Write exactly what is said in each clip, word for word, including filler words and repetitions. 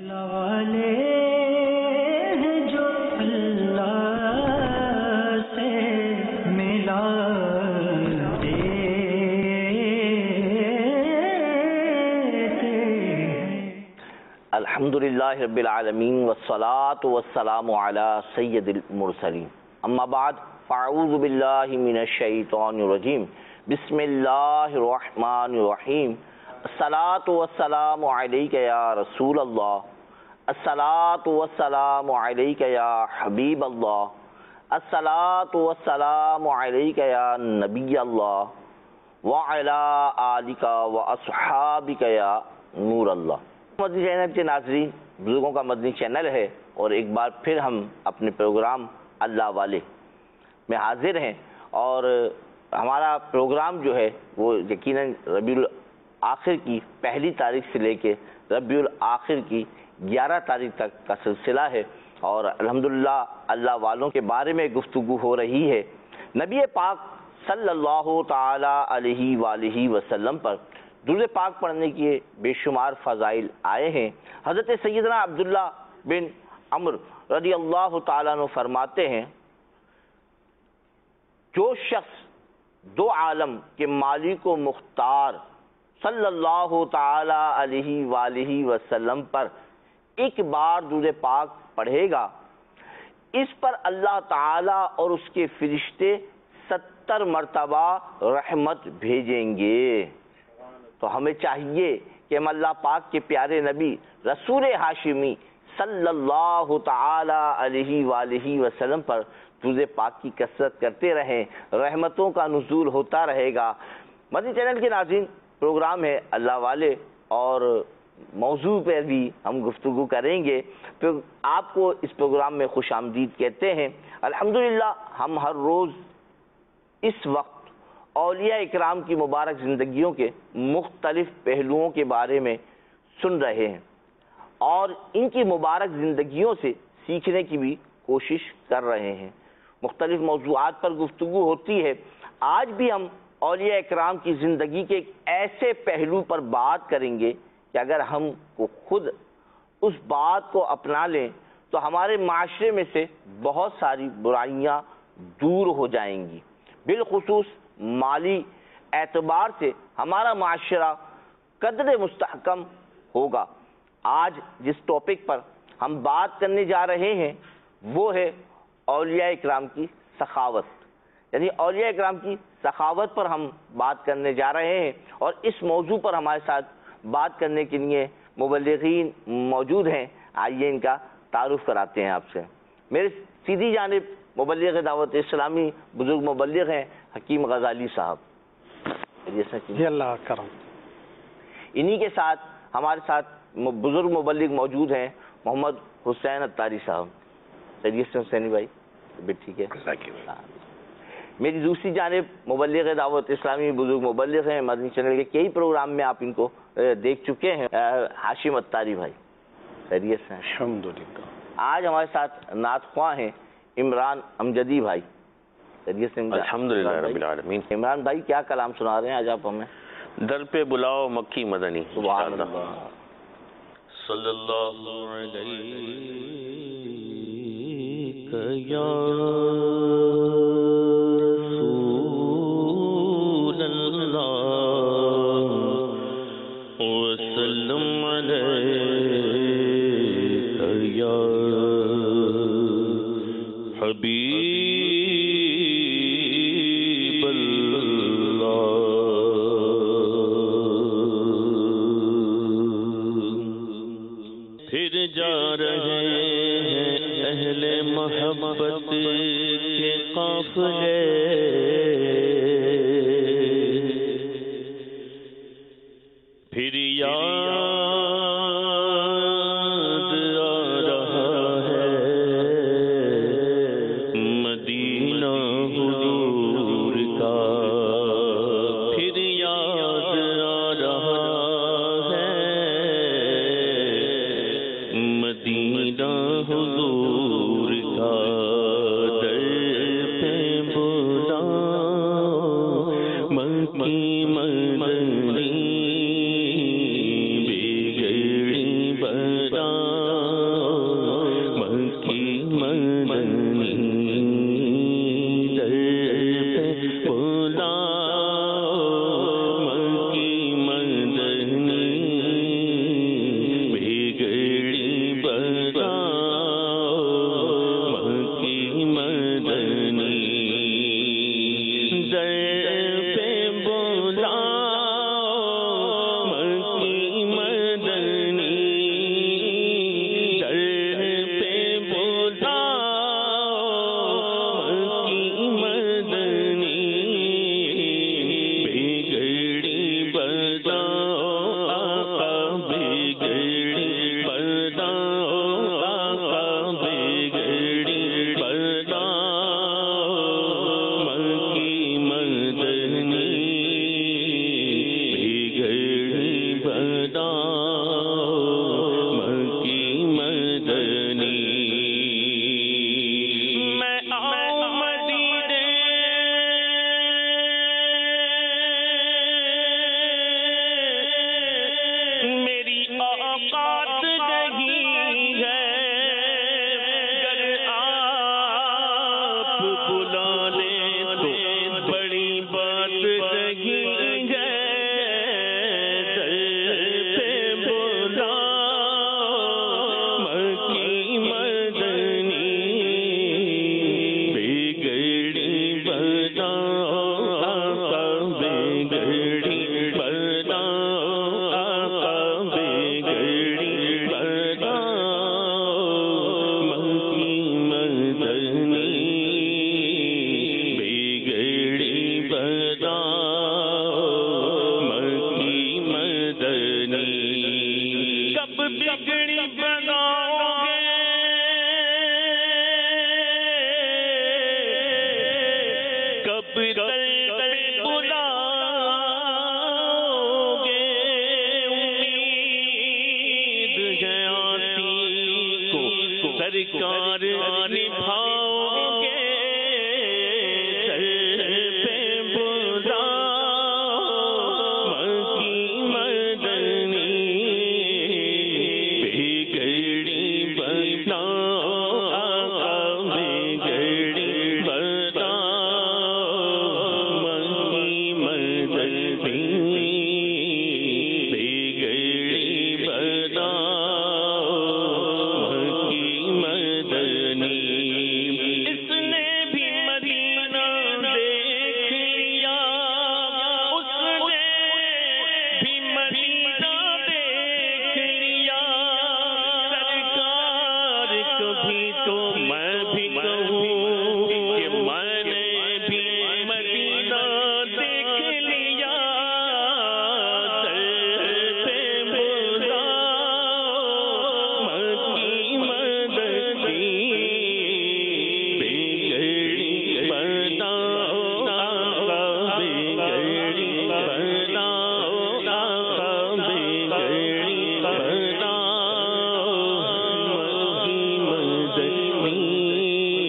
والے ہیں جو اللہ سے ملاتے تھے۔ الحمدللہ رب العالمین والصلاة والسلام علی سید المرسلین، اما بعد فاعوذ باللہ من الشیطان الرجیم، بسم اللہ الرحمن الرحیم، الصلاة والسلام علیک یا رسول اللہ، الصلاة والسلام علیک یا حبیب اللہ، الصلاة والسلام علیک یا نبی اللہ، وعلی آلک واصحابک یا نور اللہ۔ مدنی چینل کے ناظرین، بزرگوں کا مدنی چینل ہے اور ایک بار پھر ہم اپنے پروگرام اللہ والے میں حاضر ہیں، اور ہمارا پروگرام جو ہے وہ یقیناً ربیع الآخر کی پہلی تاریخ سے لے کے ربیع الآخر کی گیارہ تاریخ تک کا سلسلہ ہے، اور الحمدللہ اللہ والوں کے بارے میں گفتگو ہو رہی ہے۔ نبی پاک صلی اللہ تعالی علیہ وآلہ وسلم پر درود پاک پڑھنے کے بے شمار فضائل آئے ہیں۔ حضرت سیدنا عبداللہ بن عمر رضی اللہ تعالیٰ عنہ فرماتے ہیں، جو شخص دو عالم کے مالک و مختار صلی اللہ تعالی علیہ وآلہ وسلم پر ایک بار درود پاک پڑھے گا، اس پر اللہ تعالی اور اس کے فرشتے ستر مرتبہ رحمت بھیجیں گے۔ تو ہمیں چاہیے کہ ہم اللہ پاک کے پیارے نبی رسول ہاشمی صلی اللہ تعالی علیہ وآلہ وسلم پر درود پاک کی کثرت کرتے رہیں، رحمتوں کا نزول ہوتا رہے گا۔ مدنی چینل کے ناظرین، پروگرام ہے اللہ والے، اور موضوع پہ بھی ہم گفتگو کریں گے، تو آپ کو اس پروگرام میں خوش آمدید کہتے ہیں۔ الحمدللہ ہم ہر روز اس وقت اولیاء اکرام کی مبارک زندگیوں کے مختلف پہلوؤں کے بارے میں سن رہے ہیں، اور ان کی مبارک زندگیوں سے سیکھنے کی بھی کوشش کر رہے ہیں۔ مختلف موضوعات پر گفتگو ہوتی ہے۔ آج بھی ہم اولیاء اکرام کی زندگی کے ایک ایسے پہلو پر بات کریں گے کہ اگر ہم کو خود اس بات کو اپنا لیں تو ہمارے معاشرے میں سے بہت ساری برائیاں دور ہو جائیں گی، بالخصوص مالی اعتبار سے ہمارا معاشرہ قدر مستحکم ہوگا۔ آج جس ٹاپک پر ہم بات کرنے جا رہے ہیں وہ ہے اولیاء اکرام کی سخاوت، یعنی اولیاء اکرام کی سخاوت پر ہم بات کرنے جا رہے ہیں، اور اس موضوع پر ہمارے ساتھ بات کرنے کے لیے مبلغین موجود ہیں۔ آئیے ان کا تعارف کراتے ہیں آپ سے۔ میرے سیدھی جانب مبلغ دعوت اسلامی بزرگ مبلغ ہیں حکیم غزالی صاحب، جی اللہ کرم۔ انہی کے ساتھ ہمارے ساتھ بزرگ مبلغ موجود ہیں محمد حسین اتاری صاحب۔ خیریت سے حسینی بھائی؟ بھی ٹھیک ہے۔ میری دوسری جانب مبلغ دعوت اسلامی بزرگ مبلغ ہیں، مدنی چینل کے کئی پروگرام میں آپ ان کو دیکھ چکے ہیں، ہاشم اتاری بھائی۔ خیریت سے؟ الحمدللہ۔ آج ہمارے ساتھ نعت خواں ہیں عمران امجدی بھائی۔ خیریت سے؟ الحمدللہ رب العالمین۔ عمران بھائی کیا کلام سنا رہے ہیں آج آپ ہمیں؟ در پہ بلاؤ مکی مدنی۔ سبحان اللہ۔ صلی اللہ علیہ یا رسول اللہ وسلم علیہ یا حبیب اللہ۔ پھر جا رہے ہیں اہل محبت کے قافلے، پھر یاد آ رہا ہے مدینہ حضور کا، پھر یاد آ رہا ہے مدینہ حضور کا۔ در پہ بلاؤ مکی مدنی، بگڑی بڑا بتاؤ مکی مدنی در پہ بلاؤ مکی مدنی در پہ بلاؤ مکی مدنی بگڑی بتاؤ آقا بگڑی بتاؤ آقا بگڑی بتاؤ مکی مدنی بگڑی بتاؤ مکی مدنی میں آؤں مدینے میری اوقات نہیں ہے گر آپ بلا لیں تو بڑی بات نہیں ہے در پہ بلاؤ مکی مدنی بگڑی بتاؤ آقا بگڑی بتاؤ آقا بگڑی بتاؤ مکی مدنی بگڑی بتاؤ مکی مدنی کب بگڑی بناؤ گے کب در پہ بلاؤ گے امید ہے آتی کو سرکار نبھاؤ گے در پہ بلاؤ مکی مدنی بگڑی بتاؤ آقا بگڑی بتاؤ مکی مدنی بگڑی بتاؤ مکی مدنی اس نے بھی مدینہ دیکھ لیا اس نے بھی مدینہ دیکھ لیا سرکار کبھی تو میں بھی کہوں کہ میں نے بھی مدینہ دیکھ لیا در پہ بلاؤ مکی مدنی بگڑی بتاؤ آقا بگڑی بتاؤ آقا بگڑی بتاؤ مکی مدنی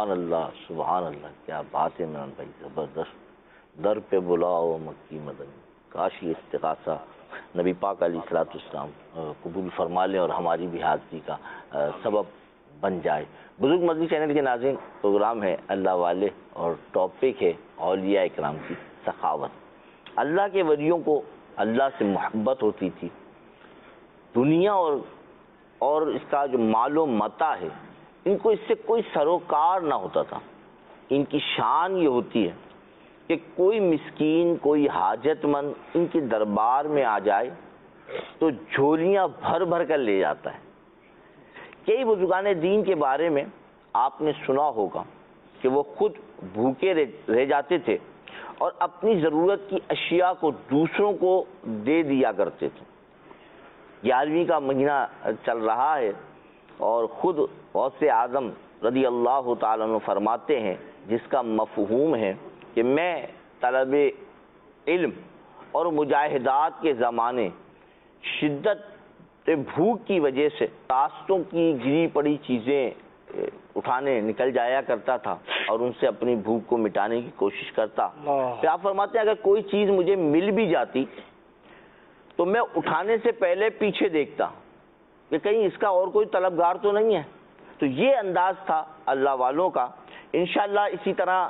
سبحان اللہ سبحان اللہ، کیا بات ہے عمران بھائی، زبردست۔ در پہ بلاؤ مکی مدنی، کاش یہ استغاثہ نبی پاک علیہ الصلوۃ والسلام قبول فرما لیں اور ہماری بھی حاضری کا سبب بن جائے۔ بزرگ مدنی چینل کے ناظرین، پروگرام ہے اللہ والے اور ٹاپک ہے اولیاء اکرام کی سخاوت۔ اللہ کے ولیوں کو اللہ سے محبت ہوتی تھی، دنیا اور اور اس کا جو مال و متاع ہے ان کو اس سے کوئی سروکار نہ ہوتا تھا۔ ان کی شان یہ ہوتی ہے کہ کوئی مسکین، کوئی حاجت مند ان کے دربار میں آ جائے تو جھولیاں بھر بھر کر لے جاتا ہے۔ کئی بزرگان دین کے بارے میں آپ نے سنا ہوگا کہ وہ خود بھوکے رہ جاتے تھے اور اپنی ضرورت کی اشیاء کو دوسروں کو دے دیا کرتے تھے۔ گیارہویں کا مہینہ چل رہا ہے اور خود غوث اعظم رضی اللہ تعالیٰ عنہ فرماتے ہیں، جس کا مفہوم ہے کہ میں طلب علم اور مجاہدات کے زمانے شدت بھوک کی وجہ سے راستوں کی گری پڑی چیزیں اٹھانے نکل جایا کرتا تھا اور ان سے اپنی بھوک کو مٹانے کی کوشش کرتا۔ پھر آپ فرماتے ہیں اگر کوئی چیز مجھے مل بھی جاتی تو میں اٹھانے سے پہلے پیچھے دیکھتا کہ کہیں اس کا اور کوئی طلبگار تو نہیں ہے۔ تو یہ انداز تھا اللہ والوں کا۔ انشاءاللہ اسی طرح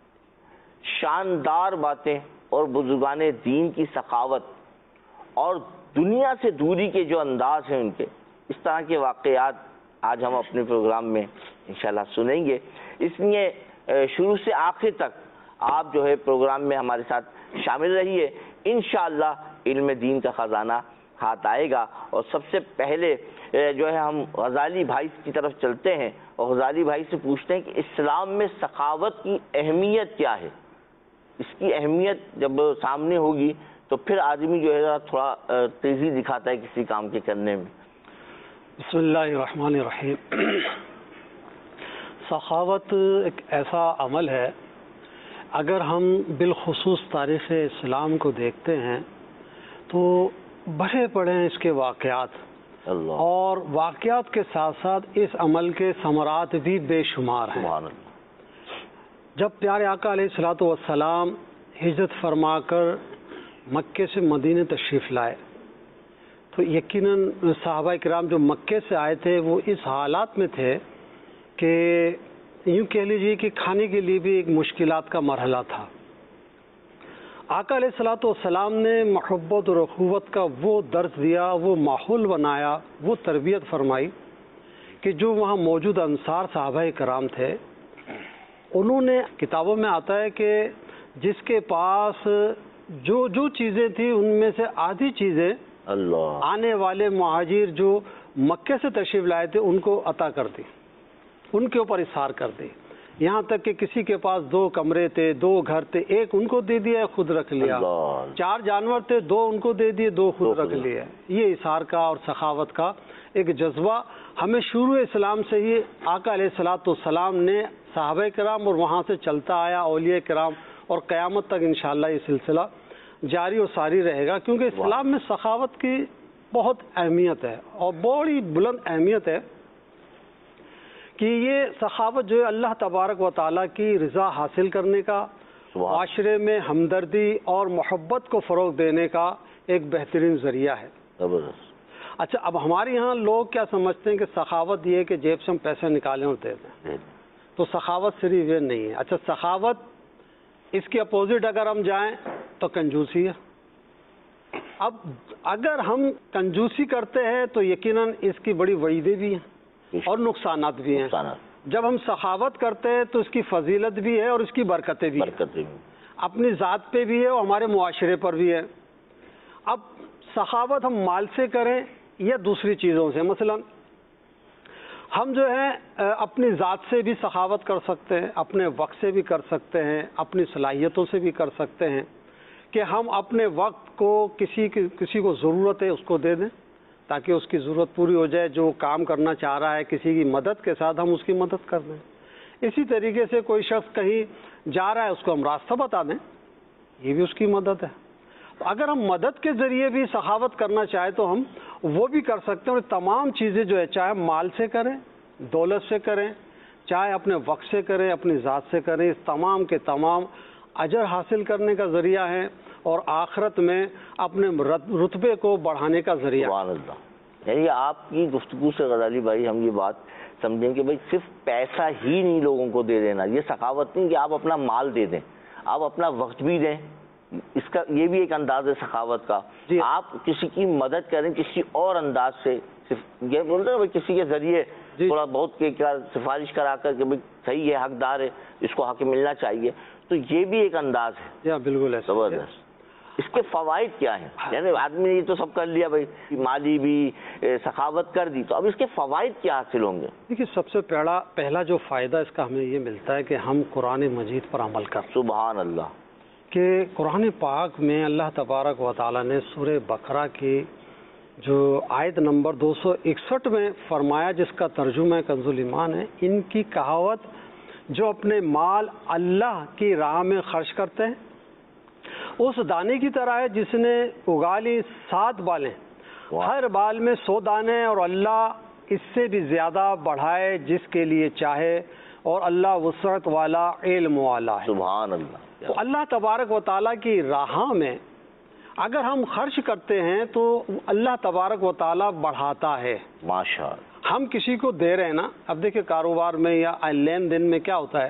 شاندار باتیں اور بزرگان دین کی سخاوت اور دنیا سے دوری کے جو انداز ہیں ان کے، اس طرح کے واقعات آج ہم اپنے پروگرام میں انشاءاللہ سنیں گے۔ اس لیے شروع سے آخر تک آپ جو ہے پروگرام میں ہمارے ساتھ شامل رہیے، انشاءاللہ علم دین کا خزانہ ہاتھ آئے گا۔ اور سب سے پہلے جو ہے ہم غزالی بھائی کی طرف چلتے ہیں اور غزالی بھائی سے پوچھتے ہیں کہ اسلام میں سخاوت کی اہمیت کیا ہے؟ اس کی اہمیت جب سامنے ہوگی تو پھر آدمی جو ہے تھوڑا تیزی دکھاتا ہے کسی کام کے کرنے میں۔ بسم اللہ الرحمن الرحیم۔ سخاوت ایک ایسا عمل ہے، اگر ہم بالخصوص تاریخ اسلام کو دیکھتے ہیں تو بڑے بڑے ہیں اس کے واقعات، اللہ، اور واقعات کے ساتھ ساتھ اس عمل کے ثمرات بھی بے شمار ہیں۔ سبحان اللہ۔ جب پیارے آقا علیہ الصلوۃ والسلام ہجرت فرما کر مکے سے مدینے تشریف لائے تو یقیناً صحابہ کرام جو مکے سے آئے تھے وہ اس حالات میں تھے کہ یوں کہہ لیجیے کہ کھانے کے لیے بھی ایک مشکلات کا مرحلہ تھا۔ آقا علیہ الصلوۃ والسلام نے محبت اور اخوت کا وہ درس دیا، وہ ماحول بنایا، وہ تربیت فرمائی کہ جو وہاں موجود انصار صحابہ کرام تھے، انہوں نے، کتابوں میں آتا ہے کہ جس کے پاس جو جو چیزیں تھیں ان میں سے آدھی چیزیں اللہ آنے والے مہاجر جو مکے سے تشریف لائے تھے ان کو عطا کر دی، ان کے اوپر اثار کر دی، یہاں تک کہ کسی کے پاس دو کمرے تھے، دو گھر تھے، ایک ان کو دے دیا، خود رکھ لیا، اللہ، چار جانور تھے، دو ان کو دے دیے، دو خود دو رکھ خود۔ لیے۔ یہ اثار کا اور سخاوت کا ایک جذبہ ہمیں شروع اسلام سے ہی آقا علیہ الصلوۃ والسلام نے صحابہ کرام اور وہاں سے چلتا آیا، اولیاء کرام، اور قیامت تک انشاءاللہ یہ سلسلہ جاری و ساری رہے گا، کیونکہ اسلام میں سخاوت کی بہت اہمیت ہے اور بڑی بلند اہمیت ہے کہ یہ سخاوت جو ہے اللہ تبارک و تعالیٰ کی رضا حاصل کرنے کا، معاشرے میں ہمدردی اور محبت کو فروغ دینے کا ایک بہترین ذریعہ ہے۔ زبردست۔ اچھا، اب ہمارے یہاں لوگ کیا سمجھتے ہیں کہ سخاوت یہ ہے کہ جیب سے ہم پیسے نکالیں اور دے دیں، تو سخاوت صرف یہ نہیں ہے۔ اچھا، سخاوت اس کے اپوزٹ اگر ہم جائیں تو کنجوسی ہے۔ اب اگر ہم کنجوسی کرتے ہیں تو یقیناً اس کی بڑی وعیدیں بھی ہیں اور نقصانات بھی ہیں۔ جب ہم سخاوت کرتے ہیں تو اس کی فضیلت بھی ہے اور اس کی برکتیں بھی ہیں، اپنی ذات پہ بھی ہے اور ہمارے معاشرے پر بھی ہے۔ اب سخاوت ہم مال سے کریں یا دوسری چیزوں سے، مثلا ہم جو ہے اپنی ذات سے بھی سخاوت کر سکتے ہیں، اپنے وقت سے بھی کر سکتے ہیں، اپنی صلاحیتوں سے بھی کر سکتے ہیں کہ ہم اپنے وقت کو کسی کسی کو ضرورت ہے اس کو دے دیں تاکہ اس کی ضرورت پوری ہو جائے، جو کام کرنا چاہ رہا ہے کسی کی مدد کے ساتھ ہم اس کی مدد کر دیں۔ اسی طریقے سے کوئی شخص کہیں جا رہا ہے اس کو ہم راستہ بتا دیں، یہ بھی اس کی مدد ہے۔ اگر ہم مدد کے ذریعے بھی سخاوت کرنا چاہیں تو ہم وہ بھی کر سکتے ہیں، اور تمام چیزیں جو ہے چاہے مال سے کریں، دولت سے کریں، چاہے اپنے وقت سے کریں, اپنی ذات سے کریں, اس تمام کے تمام اجر حاصل کرنے کا ذریعہ ہیں اور آخرت میں اپنے رتبے کو بڑھانے کا ذریعہ. سبحان اللہ. یعنی آپ کی گفتگو سے غزالی بھائی ہم یہ بات سمجھیں کہ بھائی صرف پیسہ ہی نہیں لوگوں کو دے دینا, یہ سخاوت نہیں کہ آپ اپنا مال دے دیں, آپ اپنا وقت بھی دیں, اس کا یہ بھی ایک انداز ہے سخاوت کا. جی. آپ کسی کی مدد کریں کسی اور انداز سے, صرف یہ بولتے ہیں کسی کے ذریعے جی. تھوڑا بہت کہ کیا سفارش کرا کر کہ بھائی صحیح ہے, حقدار ہے, اس کو حق ملنا چاہیے, تو یہ بھی ایک انداز ہے. جی بالکل ایسا. زبردست. اس کے فوائد کیا ہیں؟ یعنی آدمی نے یہ تو سب کر لیا بھائی, مالی بھی سخاوت کر دی, تو اب اس کے فوائد کیا حاصل ہوں گے؟ دیکھیے سب سے پہلا پہلا جو فائدہ اس کا ہمیں یہ ملتا ہے کہ ہم قرآن مجید پر عمل کر. سبحان اللہ. کہ قرآن پاک میں اللہ تبارک و تعالیٰ نے سورہ بقرہ کی جو آیت نمبر دو سو اکسٹھ میں فرمایا, جس کا ترجمہ کنز الایمان ہے, ان کی کہاوت جو اپنے مال اللہ کی راہ میں خرچ کرتے ہیں اس دانے کی طرح ہے جس نے اگا لی سات بالیں, ہر بال میں سو دانے, اور اللہ اس سے بھی زیادہ بڑھائے جس کے لیے چاہے, اور اللہ وسعت والا علم والا ہے. سبحان اللہ. تو اللہ تبارک و تعالیٰ کی راہ میں اگر ہم خرچ کرتے ہیں تو اللہ تبارک و تعالیٰ بڑھاتا ہے. ماشاء اللہ. ہم کسی کو دے رہے ہیں نا, اب دیکھیں کاروبار میں یا لین دین میں کیا ہوتا ہے,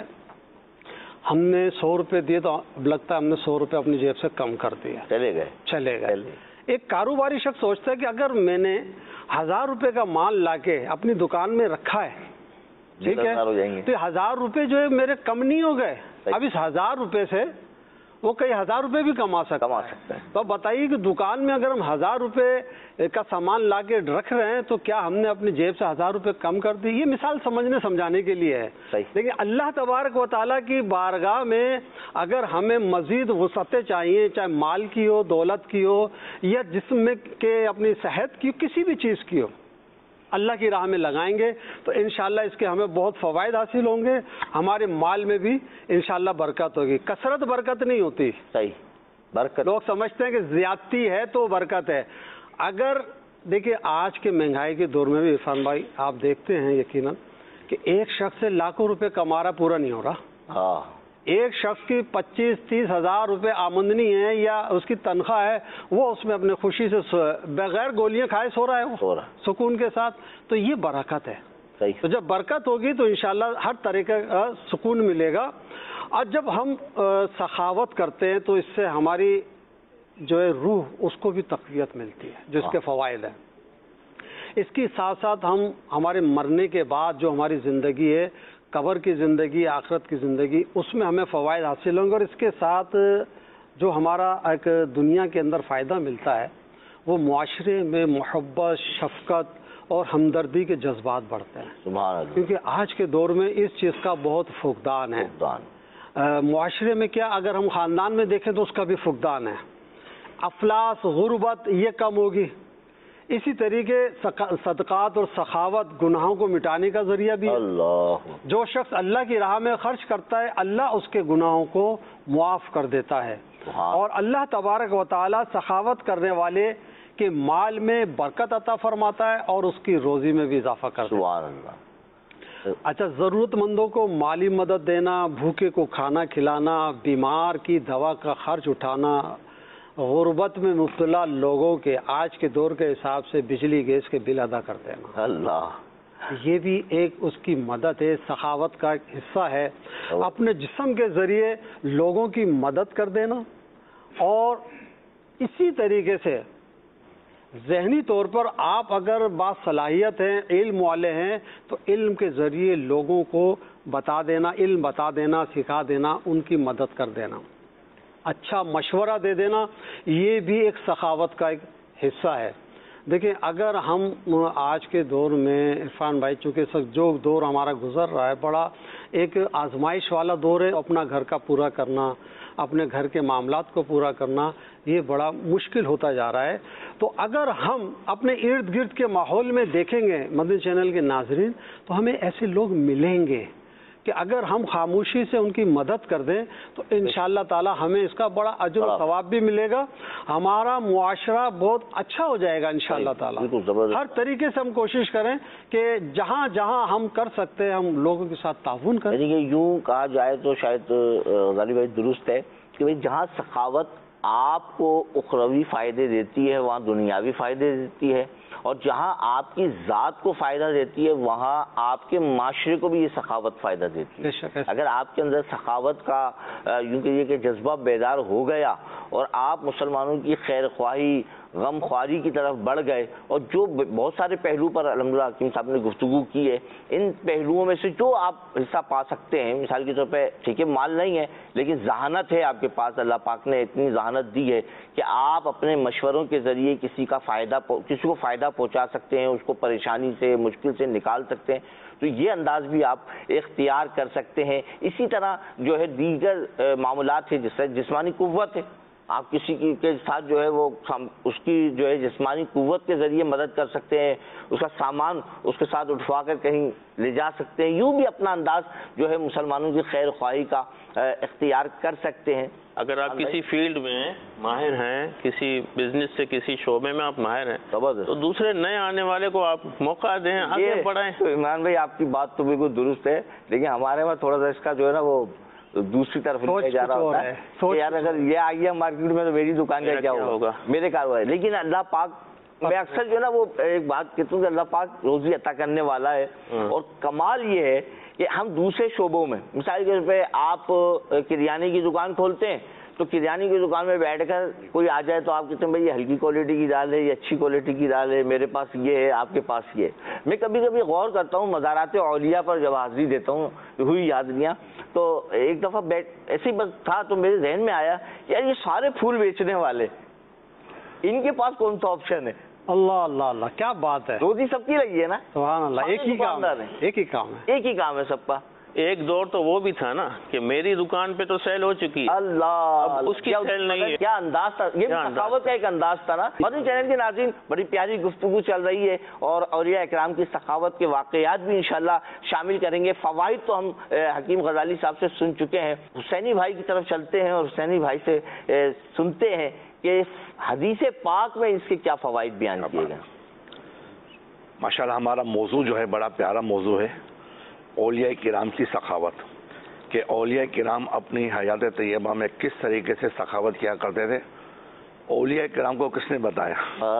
ہم نے سو روپے دیے تو اب لگتا ہے ہم نے سو روپے اپنی جیب سے کم کر دیا, چلے گئے چلے گئے. ایک کاروباری شخص سوچتا ہے کہ اگر میں نے ہزار روپے کا مال لا کے اپنی دکان میں رکھا ہے, ٹھیک ہے, تو ہزار روپے جو ہے میرے کم نہیں ہو گئے, اب اس ہزار روپے سے وہ کئی ہزار روپے بھی کما سکتا ہے. تو بتائیے کہ دکان میں اگر ہم ہزار روپے کا سامان لا کے رکھ رہے ہیں تو کیا ہم نے اپنی جیب سے ہزار روپے کم کر دی؟ یہ مثال سمجھنے سمجھانے کے لیے ہے. لیکن اللہ تبارک و تعالیٰ کی بارگاہ میں اگر ہمیں مزید وسعتیں چاہیے, چاہے مال کی ہو, دولت کی ہو, یا جسم میں کے اپنی صحت کی, کسی بھی چیز کی ہو, اللہ کی راہ میں لگائیں گے تو انشاءاللہ اس کے ہمیں بہت فوائد حاصل ہوں گے. ہمارے مال میں بھی انشاءاللہ برکت ہوگی. کثرت برکت نہیں ہوتی. صحیح. برکت لوگ سمجھتے ہیں کہ زیادتی ہے تو برکت ہے. اگر دیکھیں آج کے مہنگائی کے دور میں بھی عرفان بھائی آپ دیکھتے ہیں یقیناً کہ ایک شخص سے لاکھوں روپے کما رہا پورا نہیں ہو رہا. ہاں. ایک شخص کی پچیس تیس ہزار روپے آمدنی ہے یا اس کی تنخواہ ہے, وہ اس میں اپنے خوشی سے بغیر گولیاں کھائے سو رہا ہے, وہ سکون کے ساتھ. تو یہ برکت ہے. تو جب برکت ہوگی تو انشاءاللہ ہر طریقے کا سکون ملے گا. اور جب ہم سخاوت کرتے ہیں تو اس سے ہماری جو ہے روح اس کو بھی تقویت ملتی ہے, جو اس کے فوائد ہیں. اس کے ساتھ ساتھ ہم ہمارے مرنے کے بعد جو ہماری زندگی ہے, قبر کی زندگی, آخرت کی زندگی, اس میں ہمیں فوائد حاصل ہوں گے. اور اس کے ساتھ جو ہمارا ایک دنیا کے اندر فائدہ ملتا ہے وہ معاشرے میں محبت, شفقت اور ہمدردی کے جذبات بڑھتے ہیں. سبحان اللہ. کیونکہ آج کے دور میں اس چیز کا بہت فقدان ہے. معاشرے میں کیا, اگر ہم خاندان میں دیکھیں تو اس کا بھی فقدان ہے. افلاس, غربت یہ کم ہوگی. اسی طریقے صدقات اور سخاوت گناہوں کو مٹانے کا ذریعہ بھی ہے. اللہ. جو شخص اللہ کی راہ میں خرچ کرتا ہے اللہ اس کے گناہوں کو معاف کر دیتا ہے. اور اللہ تبارک و تعالی سخاوت کرنے والے کے مال میں برکت عطا فرماتا ہے اور اس کی روزی میں بھی اضافہ کرتا ہے. سبحان اللہ. اچھا, ضرورت مندوں کو مالی مدد دینا, بھوکے کو کھانا کھلانا, بیمار کی دوا کا خرچ اٹھانا, غربت میں مبتلا لوگوں کے آج کے دور کے حساب سے بجلی گیس کے بل ادا کر دینا, اللہ, یہ بھی ایک اس کی مدد ہے, سخاوت کا ایک حصہ ہے. اپنے جسم کے ذریعے لوگوں کی مدد کر دینا. اور اسی طریقے سے ذہنی طور پر آپ اگر باصلاحیت ہیں, علم والے ہیں, تو علم کے ذریعے لوگوں کو بتا دینا, علم بتا دینا, سکھا دینا, ان کی مدد کر دینا, اچھا مشورہ دے دینا, یہ بھی ایک سخاوت کا ایک حصہ ہے. دیکھیں اگر ہم آج کے دور میں عرفان بھائی, چونکہ جو دور ہمارا گزر رہا ہے بڑا ایک آزمائش والا دور ہے, اپنا گھر کا پورا کرنا, اپنے گھر کے معاملات کو پورا کرنا یہ بڑا مشکل ہوتا جا رہا ہے. تو اگر ہم اپنے ارد گرد کے ماحول میں دیکھیں گے مدنی چینل کے ناظرین, تو ہمیں ایسے لوگ ملیں گے کہ اگر ہم خاموشی سے ان کی مدد کر دیں تو انشاءاللہ تعالی ہمیں اس کا بڑا اجر و ثواب بھی ملے گا، ہمارا معاشرہ بہت اچھا ہو جائے گا انشاءاللہ تعالی۔ ہر طریقے سے ہم کوشش کریں کہ جہاں جہاں ہم کر سکتے ہیں ہم لوگوں کے ساتھ تعاون کریں۔ یعنی کہ یوں کہا جائے تو شاید غالب بھائی درست ہے کہ بھائی جہاں سخاوت آپ کو اخروی فائدے دیتی ہے وہاں دنیاوی فائدے دیتی ہے، اور جہاں آپ کی ذات کو فائدہ دیتی ہے وہاں آپ کے معاشرے کو بھی یہ سخاوت فائدہ دیتی ہے۔ اگر آپ کے اندر سخاوت کا یوں کہیے کہ جذبہ بیدار ہو گیا اور آپ مسلمانوں کی خیر خواہی غم خواری کی طرف بڑھ گئے، اور جو بہت سارے پہلو پر الحمدللہ حکیم صاحب نے گفتگو کی ہے، ان پہلوؤں میں سے جو آپ حصہ پا سکتے ہیں، مثال کے طور پہ ٹھیک ہے مال نہیں ہے لیکن ذہانت ہے آپ کے پاس، اللہ پاک نے اتنی ذہانت دی ہے کہ آپ اپنے مشوروں کے ذریعے کسی کا فائدہ کسی کو فائدہ پہنچا سکتے ہیں، اس کو پریشانی سے مشکل سے نکال سکتے ہیں، تو یہ انداز بھی آپ اختیار کر سکتے ہیں۔ اسی طرح جو ہے دیگر معاملات ہیں، جس سے جسمانی قوت ہے، آپ کسی کی کے ساتھ جو ہے وہ اس کی جو ہے جسمانی قوت کے ذریعے مدد کر سکتے ہیں، اس کا سامان اس کے ساتھ اٹھوا کر کہیں لے جا سکتے ہیں، یوں بھی اپنا انداز جو ہے مسلمانوں کی خیر خواہی کا اختیار کر سکتے ہیں۔ اگر آپ کسی فیلڈ میں ماہر ہیں، کسی بزنس سے کسی شعبے میں آپ ماہر ہیں تو دوسرے نئے آنے والے کو آپ موقع دیں، آگے بڑھائیں۔ عمران بھائی آپ کی بات تو بالکل درست ہے، لیکن ہمارے وہاں تھوڑا سا اس کا جو ہے نا وہ دوسری طرف لے جا رہا ہوتا ہے کہ یار اگر یہ آ گیا مارکیٹ میں تو میری دکان کا کیا ہوگا، میرے کاروبار۔ لیکن اللہ پاک میں اکثر جو ہے نا وہ ایک بات کہتا ہوں کہ اللہ پاک روزی عطا کرنے والا ہے، اور کمال یہ ہے کہ ہم دوسرے شعبوں میں مثال کے طور پہ آپ کریانے کی دکان کھولتے ہیں تو کریانے کی دکان میں بیٹھ کر کوئی آ جائے تو آپ کہتے ہیں بھائی یہ ہلکی کوالٹی کی دال ہے، یہ اچھی کوالٹی کی دال ہے، میرے پاس یہ ہے، آپ کے پاس یہ ہے۔ میں کبھی کبھی غور کرتا ہوں مزارات اولیاء پر جب حاضری دیتا ہوں ہوئی یادیاں، تو ایک دفعہ بیٹھ ایسے ہی بس تھا تو میرے ذہن میں آیا یار یہ سارے پھول بیچنے والے ان کے پاس کون سا آپشن ہے؟ اللہ اللہ اللہ کیا بات ہے، روزی سب کی لگی ہے نا، سبحان اللہ، ایک ہی کام ہے، ایک ہی کام ہے، ایک ہی کام ہے سب کا۔ ایک دور تو وہ بھی تھا نا کہ میری دکان پہ تو سیل ہو چکی ہے، اللہ اس کی سیل نہیں ہے۔ کیا انداز تھا، یہ سخاوت کا ایک انداز تھا نا۔ مدنی چینل کے ناظرین بڑی پیاری گفتگو چل رہی ہے اور اولیاء اکرام کی سخاوت کے واقعات بھی انشاءاللہ شامل کریں گے۔ فوائد تو ہم حکیم غزالی صاحب سے سن چکے ہیں، حسینی بھائی کی طرف چلتے ہیں اور حسینی بھائی سے سنتے ہیں کہ حدیث پاک میں اس کے کیا فوائد بیان کیے گئے۔ ماشاءاللہ ہمارا موضوع جو ہے بڑا پیارا موضوع ہے، اولیاء کرام کی سخاوت، کہ اولیاء کرام اپنی حیات طیبہ میں کس طریقے سے سخاوت کیا کرتے تھے، اولیاء کرام کو کس نے بتایا؟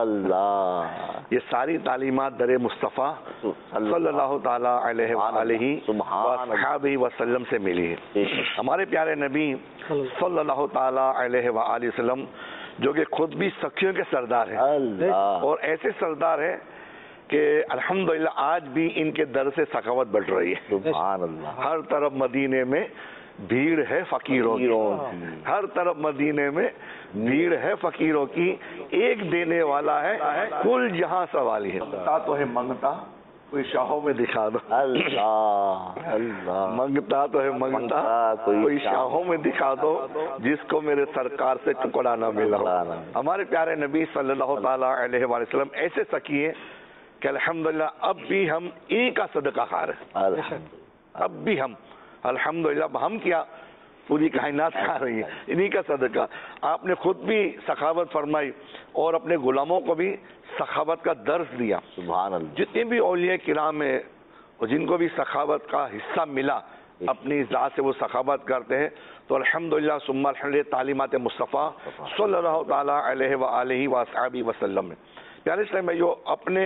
اللہ، یہ ساری تعلیمات در مصطفیٰ صلی اللہ تعالی علیہ وآلہ وصحبہ وسلم سے ملی ہے۔ ہمارے پیارے نبی صلی اللہ تعالی علیہ وآلہ وسلم جو کہ خود بھی سخیوں کے سردار ہیں، اور ایسے سردار ہیں کہ الحمدللہ آج بھی ان کے در سے سخاوت بڑھ رہی ہے۔ سبحان اللہ، ہر طرف مدینے میں بھیڑ ہے فقیروں کی، ہر طرف مدینے میں بھیڑ ہے فقیروں کی، ایک دینے والا ہے کل جہاں سوالی ہے۔ منگتا تو ہے منگتا کوئی شاہوں میں دکھا دو، اللہ اللہ، منگتا تو ہے منگتا کوئی شاہوں میں دکھا دو، جس کو میرے سرکار سے ٹکڑا نہ ملا۔ ہمارے پیارے نبی صلی اللہ تعالی علیہ وآلہ وسلم ایسے سخی ہیں کہ الحمدللہ اب بھی ہم انہی کا صدقہ کھا رہے ہیں، اب بھی ہم الحمدللہ ہم کیا پوری کائنات کھا رہی ہے انہی کا صدقہ۔ آپ نے خود بھی سخاوت فرمائی اور اپنے غلاموں کو بھی سخاوت کا درس دیا۔ سبحان اللہ، جتنے بھی اولیاء کرام ہیں اور جن کو بھی سخاوت کا حصہ ملا اپنی ذات سے وہ سخاوت کرتے ہیں، تو الحمدللہ ثم الحمدللہ تعلیمات مصطفیٰ صلی اللہ تعالی علیہ وآلہ وصحبہ وسلم میں پیارے اسلام میں جو اپنے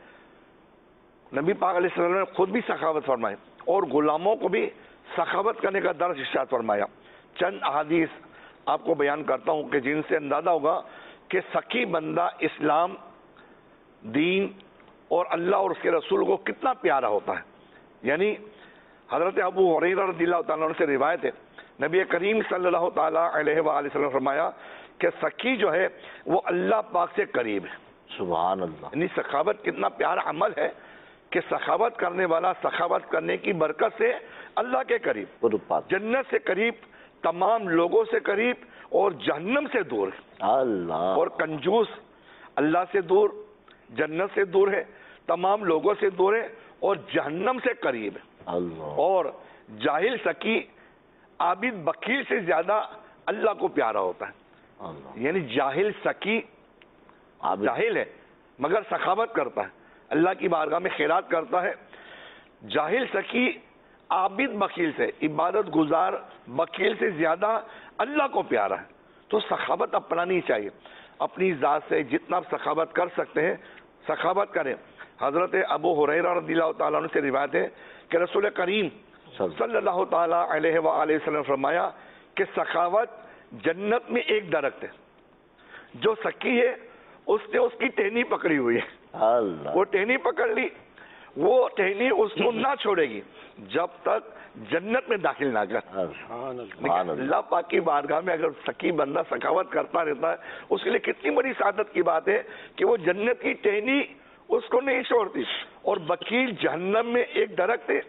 نبی پاک علیہ السلام نے خود بھی سخاوت فرمائی اور غلاموں کو بھی سخاوت کرنے کا درس ارشاد فرمایا۔ چند احادیث آپ کو بیان کرتا ہوں کہ جن سے اندازہ ہوگا کہ سخی بندہ اسلام، دین اور اللہ اور اس کے رسول کو کتنا پیارا ہوتا ہے۔ یعنی حضرت ابو ہریرہ رضی اللہ تعالیٰ عنہ سے روایت ہے، نبی کریم صلی اللہ تعالیٰ علیہ وآلہ وسلم فرمایا کہ سخی جو ہے وہ اللہ پاک سے قریب ہے۔ سبحان اللہ، یعنی سخاوت کتنا پیارا عمل ہے کہ سخاوت کرنے والا سخاوت کرنے کی برکت سے اللہ کے قریب، جنت سے قریب، تمام لوگوں سے قریب اور جہنم سے دور ہے۔ اللہ، اور کنجوس اللہ سے دور، جنت سے دور ہے، تمام لوگوں سے دور ہے اور جہنم سے قریب ہے۔ اللہ، اور جاہل سکی عابد بخیل سے زیادہ اللہ کو پیارا ہوتا ہے. یعنی جاہل سکی جاہل ہے مگر سخاوت کرتا ہے, اللہ کی بارگاہ میں خیرات کرتا ہے. جاہل سکی عابد بخیل سے, عبادت گزار بخیل سے زیادہ اللہ کو پیارا ہے. تو سخاوت اپنانی چاہیے. اپنی ذات سے جتنا آپ سخاوت کر سکتے ہیں سخاوت کریں. حضرت ابو ہریرہ رضی اللہ تعالیٰ عنہ سے روایت ہے کہ رسول کریم صلی اللہ تعالیٰ علیہ وآلہ وسلم فرمایا کہ سخاوت جنت میں ایک درخت ہے, جو سکی ہے اس نے اس کی ٹہنی پکڑی ہوئی ہے, وہ ٹہنی پکڑ لی, وہ ٹہنی اس کو نہ چھوڑے گی جب تک جنت میں داخل نہ کر. اللہ پاک کی بارگاہ میں اگر سکی بندہ سخاوت کرتا رہتا ہے اس کے لیے کتنی بڑی سعادت کی بات ہے کہ وہ جنت کی ٹہنی اس کو نہیں چھوڑتی. اور بخیل جہنم میں ایک درخت ہے,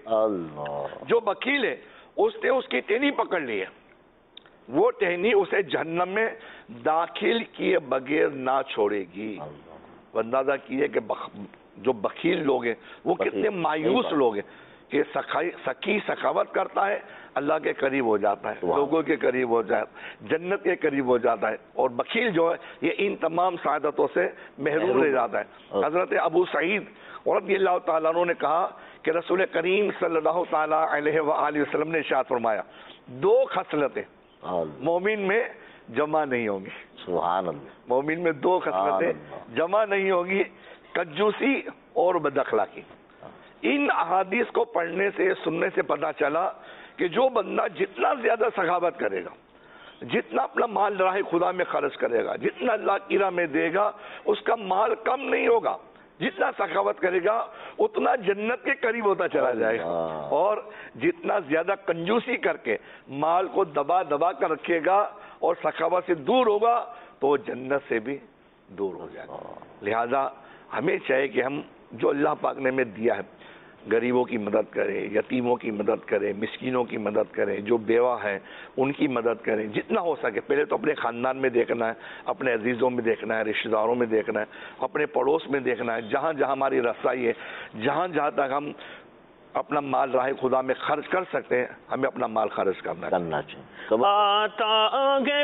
جو بخیل ہے اس نے اس کی ٹہنی پکڑ لی ہے, وہ ٹہنی اسے جہنم میں داخل کیے بغیر نہ چھوڑے گی. اندازہ کیے کہ بخ... جو بخیل لوگ ہیں وہ کتنے مایوس لوگ ہیں کہ سخائی سکی سخاوت کرتا ہے اللہ کے قریب ہو جاتا ہے, لوگوں کے قریب ہو جاتا ہے, جنت کے قریب ہو جاتا ہے. اور بخیل جو ہے یہ ان تمام سعادتوں سے محروم رہ جاتا ہے. حضرت ابو سعید رضی اللہ تعالیٰ عنہ نے کہا کہ رسول کریم صلی اللہ تعالیٰ علیہ وآلہ وسلم نے ارشاد فرمایا دو خصلتیں مومن میں جمع نہیں ہوں گی. سبحان اللہ. مومن میں دو خصلتیں جمع نہیں ہوگی, کنجوسی اور بد اخلاقی. ان احادیث کو پڑھنے سے سننے سے پتہ چلا کہ جو بندہ جتنا زیادہ سخاوت کرے گا, جتنا اپنا مال راہ خدا میں خرچ کرے گا, جتنا اللہ کی راہ میں دے گا, اس کا مال کم نہیں ہوگا. جتنا سخاوت کرے گا اتنا جنت کے قریب ہوتا چلا جائے گا. اور جتنا زیادہ کنجوسی کر کے مال کو دبا دبا کر رکھے گا اور سخاوت سے دور ہوگا تو وہ جنت سے بھی دور ہو جائے گا. لہذا ہمیں چاہیے کہ ہم جو اللہ پاک نے ہمیں دیا ہے, غریبوں کی مدد کریں, یتیموں کی مدد کریں, مسکینوں کی مدد کریں, جو بیوہ ہیں ان کی مدد کریں جتنا ہو سکے. پہلے تو اپنے خاندان میں دیکھنا ہے, اپنے عزیزوں میں دیکھنا ہے, رشتہ داروں میں دیکھنا ہے, اپنے پڑوس میں دیکھنا ہے, جہاں جہاں ہماری رسائی ہے, جہاں جہاں تک ہم اپنا مال راہ خدا میں خرچ کر سکتے ہیں ہمیں اپنا مال خرچ کرنا کرنا چاہیے. آتا آگے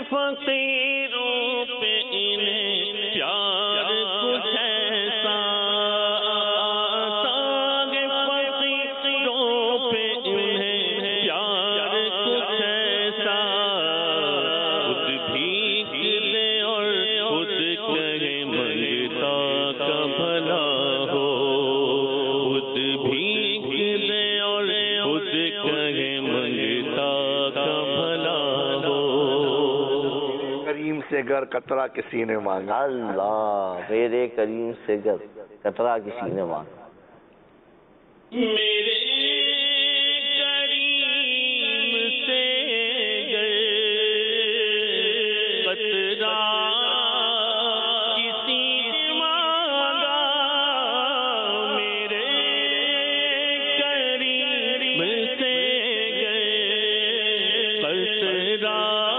فقیروں پہ انہیں پیار کچھ ایسا, گر قطرہ کسی نے مانگا. اللہ میرے کریم سے گر قطرہ کسی نے مانگا. میرے کریم سے گر قطرہ کسی نے مانگا, میرے کریم سے گر قطرہ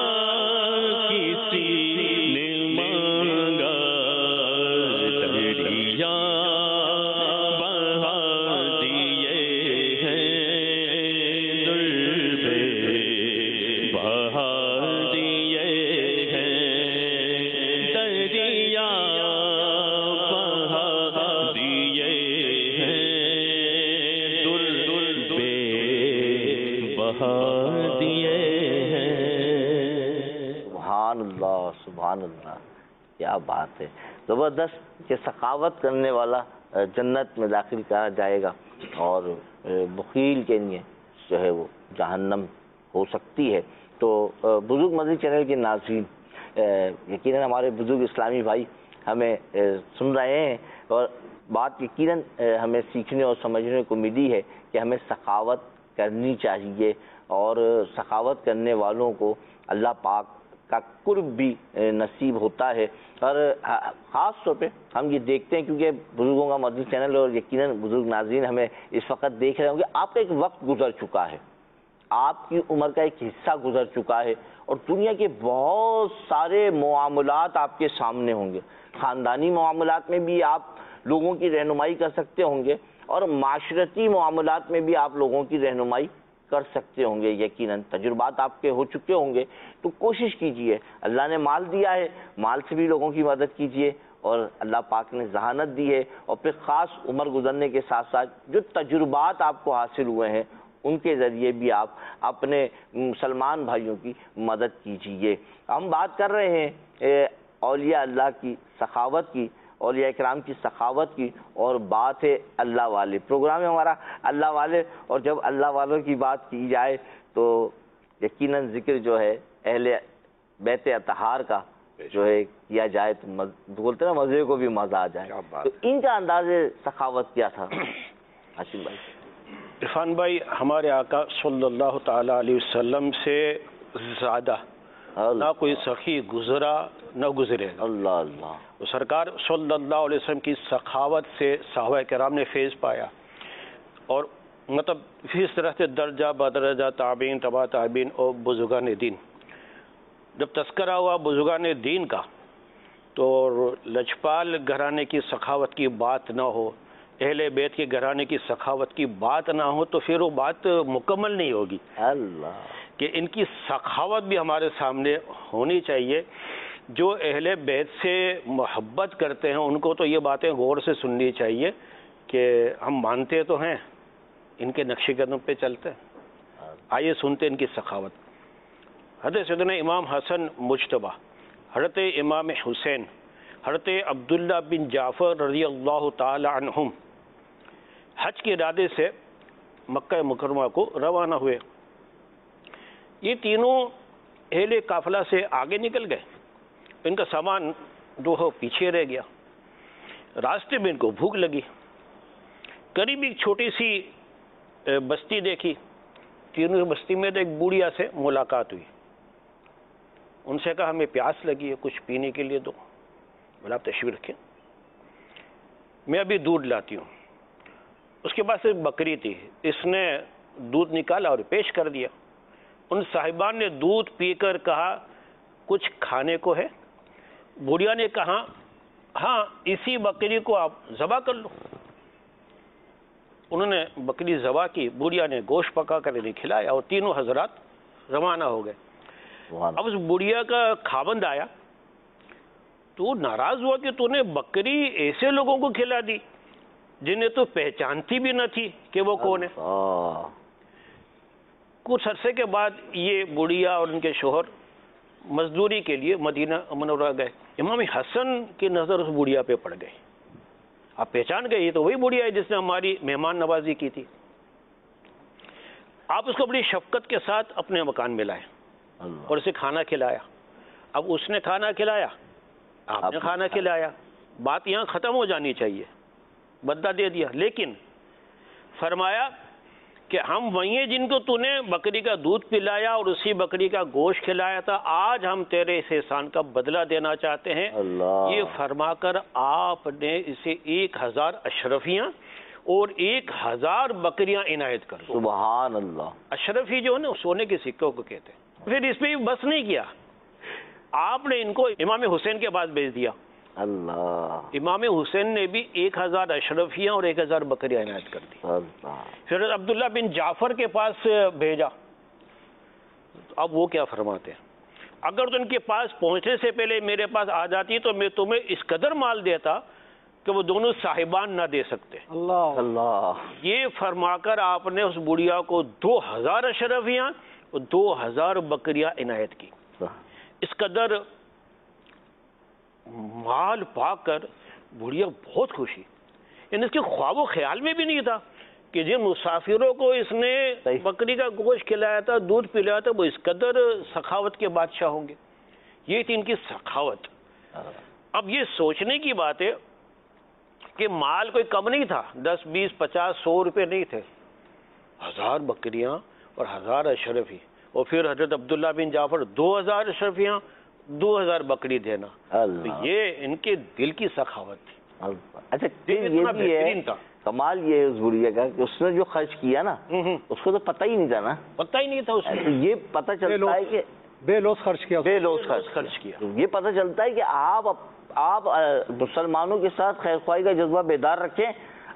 سبحان اللہ. کیا بات ہے, زبردست کہ سخاوت کرنے والا جنت میں داخل کیا جائے گا اور بخیل کے لیے جو ہے وہ جہنم ہو سکتی ہے. تو بزرگ مدنی چینل کے ناظرین, یقیناً ہمارے بزرگ اسلامی بھائی ہمیں سن رہے ہیں اور بات یقیناً ہمیں سیکھنے اور سمجھنے کو ملی ہے کہ ہمیں سخاوت کرنی چاہیے اور سخاوت کرنے والوں کو اللہ پاک کا قرب بھی نصیب ہوتا ہے. اور خاص طور پہ ہم یہ دیکھتے ہیں کیونکہ بزرگوں کا مدنی چینل اور یقیناً بزرگ ناظرین ہمیں اس وقت دیکھ رہے ہوں گے, آپ کا ایک وقت گزر چکا ہے, آپ کی عمر کا ایک حصہ گزر چکا ہے اور دنیا کے بہت سارے معاملات آپ کے سامنے ہوں گے. خاندانی معاملات میں بھی آپ لوگوں کی رہنمائی کر سکتے ہوں گے اور معاشرتی معاملات میں بھی آپ لوگوں کی رہنمائی کر سکتے ہوں گے، یقیناً تجربات آپ کے ہو چکے ہوں گے، تو کوشش کیجئے، اللہ نے مال دیا ہے، مال سے بھی لوگوں کی مدد کیجئے، اور اللہ پاک نے ذہانت دی ہے، اور پھر خاص عمر گزرنے کے ساتھ ساتھ جو تجربات آپ کو حاصل ہوئے ہیں ان کے ذریعے بھی آپ اپنے مسلمان بھائیوں کی مدد کیجئے۔ ہم بات کر رہے ہیں اولیاء اللہ کی سخاوت کی، اولیاء اکرام کی سخاوت کی، اور بات ہے اللہ والے، پروگرام ہے ہمارا اللہ والے، اور جب اللہ والوں کی بات کی جائے تو یقیناً ذکر جو ہے اہل بیت اطہار کا جو ہے کیا جائے تو بولتے نا مزے کو بھی مزہ آ جائے، تو ان کا انداز سخاوت کیا تھا ہاشم بھائی؟ عرفان بھائی، ہمارے آقا صلی اللہ تعالیٰ علیہ وسلم سے زیادہ نہ کوئی سخی گزرا نہ گزرے گا۔ اللہ اللہ سرکار صلی اللہ علیہ وسلم کی سخاوت سے صحابہ کرام نے فیض پایا، اور مطلب اس طرح سے درجہ بدرجہ تابعین تبع تابعین اور بزرگان دین، جب تذکرہ ہوا بزرگان دین کا تو لجپال گھرانے کی سخاوت کی بات نہ ہو، اہل بیت کے گھرانے کی سخاوت کی بات نہ ہو تو پھر وہ بات مکمل نہیں ہوگی۔ اللہ کہ ان کی سخاوت بھی ہمارے سامنے ہونی چاہیے۔ جو اہل بیت سے محبت کرتے ہیں ان کو تو یہ باتیں غور سے سننی چاہیے کہ ہم مانتے تو ہیں، ان کے نقش قدم پہ چلتے ہیں۔ آئیے سنتے ان کی سخاوت۔ حضرت سیدنا امام حسن مجتبیٰ، حضرت امام حسین، حضرت عبداللہ بن جعفر رضی اللہ تعالی عنہم حج کے ارادے سے مکہ مکرمہ کو روانہ ہوئے۔ یہ تینوں اہل قافلہ سے آگے نکل گئے، ان کا سامان جو ہے پیچھے رہ گیا۔ راستے میں ان کو بھوک لگی، قریب ایک چھوٹی سی بستی دیکھی، تینوں بستی میں ایک بوڑھیا سے ملاقات ہوئی۔ ان سے کہا ہمیں پیاس لگی ہے، کچھ پینے کے لیے دو۔ بولا آپ تشریف رکھیں، میں ابھی دودھ لاتی ہوں۔ اس کے پاس ایک بکری تھی، اس نے دودھ نکالا اور پیش کر دیا۔ ان صاحبان نے دودھ پی کر کہا کچھ کھانے کو ہے؟ بوڑھیا نے کہا ہاں اسی بکری کو آپ ذبح کر لو۔ انہوں نے بکری ذبح کی، بوڑھیا نے گوشت پکا کر انہیں کھلایا، اور تینوں حضرات روانہ ہو گئے۔ اب اس بوڑھیا کا خاوند آیا تو ناراض ہوا کہ تو نے بکری ایسے لوگوں کو کھلا دی جنہیں تو پہچانتی بھی نہ تھی کہ وہ کون ہے۔ کچھ عرصے کے بعد یہ بوڑھیا اور ان کے شوہر مزدوری کے لیے مدینہ منورہ گئے۔ امام حسن کی نظر اس بوڑھیا پہ پڑ گئی، آپ پہچان گئے یہ تو وہی بوڑھیا ہے جس نے ہماری مہمان نوازی کی تھی۔ آپ اس کو بڑی شفقت کے ساتھ اپنے مکان میں لائے اور اسے کھانا کھلایا۔ اب اس نے کھانا کھلایا، آپ نے کھانا کھلایا، بات یہاں ختم ہو جانی چاہیے، بدلہ دے دیا، لیکن فرمایا کہ ہم وہی ہیں جن کو تو نے بکری کا دودھ پلایا اور اسی بکری کا گوشت کھلایا تھا، آج ہم تیرے اس احسان کا بدلہ دینا چاہتے ہیں۔ یہ فرما کر آپ نے اسے ایک ہزار اشرفیاں اور ایک ہزار بکریاں عنایت کر دی۔ سبحان اللہ۔ اشرفی جو ہے نا سونے کے سکوں کو کہتے ہیں۔ پھر اس پہ بس نہیں کیا، آپ نے ان کو امام حسین کے پاس بھیج دیا۔ اللہ، امام حسین نے بھی ایک ہزار اشرفیاں اور ایک ہزار بکریاں عنایت کر دی۔ پھر عبداللہ بن جعفر کے پاس بھیجا۔ اب وہ کیا فرماتے ہیں، اگر تو ان کے پاس پہنچنے سے پہلے میرے پاس آ جاتی تو میں تمہیں اس قدر مال دیتا کہ وہ دونوں صاحبان نہ دے سکتے۔ اللہ اللہ، یہ فرما کر آپ نے اس بڑھیا کو دو ہزار اشرفیاں اور دو ہزار بکریاں عنایت کی۔ اس قدر مال پا کر بڑھیا بہت خوشی، یعنی اس کے خواب و خیال میں بھی نہیں تھا کہ جن مسافروں کو اس نے بکری کا گوشت کھلایا تھا، دودھ پلایا تھا، وہ اس قدر سخاوت کے بادشاہ ہوں گے۔ یہ تھی ان کی سخاوت۔ اب یہ سوچنے کی بات ہے کہ مال کوئی کم نہیں تھا، دس بیس پچاس سو روپے نہیں تھے، ہزار بکریاں اور ہزار اشرفی، اور پھر حضرت عبداللہ بن جعفر دو ہزار اشرفیاں دو ہزار بکری دینا۔ تو یہ ان کے دل کی سخاوت تھی۔ اچھا یہ بھی ہے کمال، یہ ہے اس بڑھیا کا کہ اس نے جو خرچ کیا نا اس کو تو پتہ ہی نہیں تھا نا، پتہ ہی نہیں تھا اس کو، یہ پتہ چلتا ہے کہ بے لوس خرچ کیا، بے لوس خرچ کیا۔ یہ پتہ چلتا ہے کہ آپ آپ مسلمانوں کے ساتھ خیر خواہی کا جذبہ بیدار رکھیں،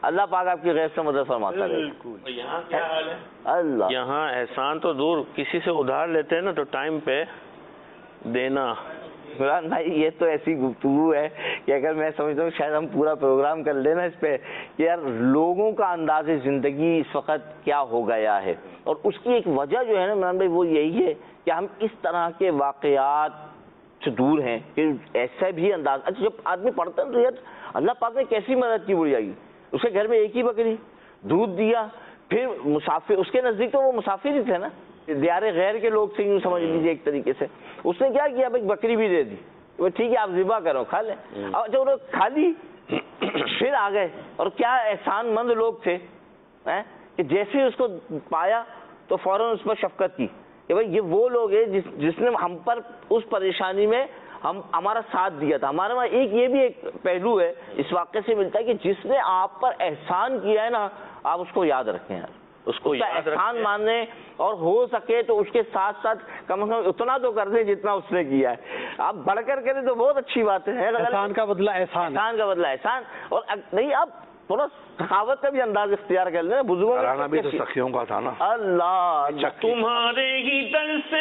اللہ پاک آپ کی غیب سے مدد فرماتا رہے. یہاں کیا حال ہے؟ اللہ یہاں احسان تو دور، کسی سے ادھار لیتے ہیں نا تو ٹائم پہ دینا. عمران بھائی یہ تو ایسی گفتگو ہے کہ اگر میں سمجھتا ہوں شاید ہم پورا پروگرام کر لینا اس پہ کہ یار لوگوں کا انداز زندگی اس وقت کیا ہو گیا ہے، اور اس کی ایک وجہ جو ہے نا عمران بھائی وہ یہی ہے کہ ہم اس طرح کے واقعات سے دور ہیں کہ ایسا بھی انداز. اچھا جب آدمی پڑھتا ہے تو یار اللہ پاک نے کیسی مدد کی بڑی آئی. اس کے گھر میں ایک ہی بکری، دودھ دیا، پھر مسافر اس کے نزدیک تو وہ مسافر ہی تھے نا، دیار غیر کے لوگ تھے یوں سمجھ لیجیے ایک طریقے سے. اس نے کیا کیا بھائی بکری بھی دے دی، وہ ٹھیک ہے آپ ذبح کرو کھا لیں. اور جب انہوں نے کھا لی پھر آ گئے، اور کیا احسان مند لوگ تھے کہ جیسے اس کو پایا تو فوراً اس پر شفقت کی کہ بھائی یہ وہ لوگ ہیں جس جس نے ہم پر اس پریشانی میں ہم ہمارا ساتھ دیا تھا. ہمارے وہاں ایک یہ بھی ایک پہلو ہے اس واقعے سے ملتا ہے کہ جس نے آپ پر احسان کیا ہے نا آپ اس کو یاد رکھیں یار، اس کو احسان ماننے، اور ہو سکے تو اس کے ساتھ ساتھ کم از کم اتنا تو کر دیں جتنا اس نے کیا ہے. آپ بڑھ کر کریں تو بہت اچھی بات ہے. احسان کا بدلہ احسان، احسان کا بدلہ احسان. اور نہیں آپ تھوڑا سخاوت کا بھی انداز اختیار کر لیں. بزرگوں بھی تو سخیوں کا تھا نا. اللہ تمہارے ہی دل سے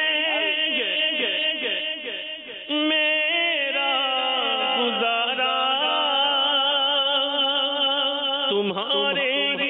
میرا گزارا، تمہارے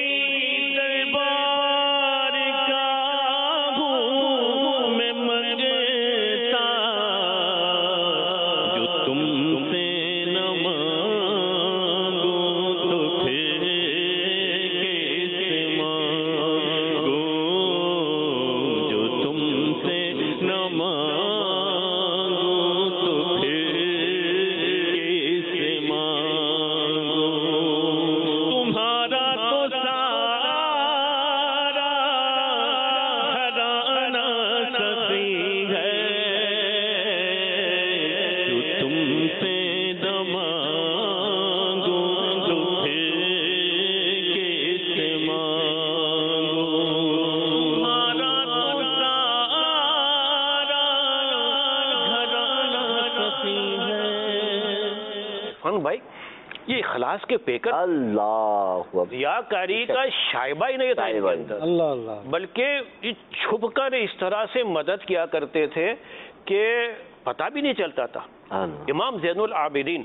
بھائی یہ اخلاص کے پیکر اللہ ریاکاری کا شائبہ ہی نہیں تھا اللہ اللہ، بلکہ یہ چھپ کر اس طرح سے مدد کیا کرتے تھے کہ پتہ بھی نہیں چلتا تھا. امام زین العابدین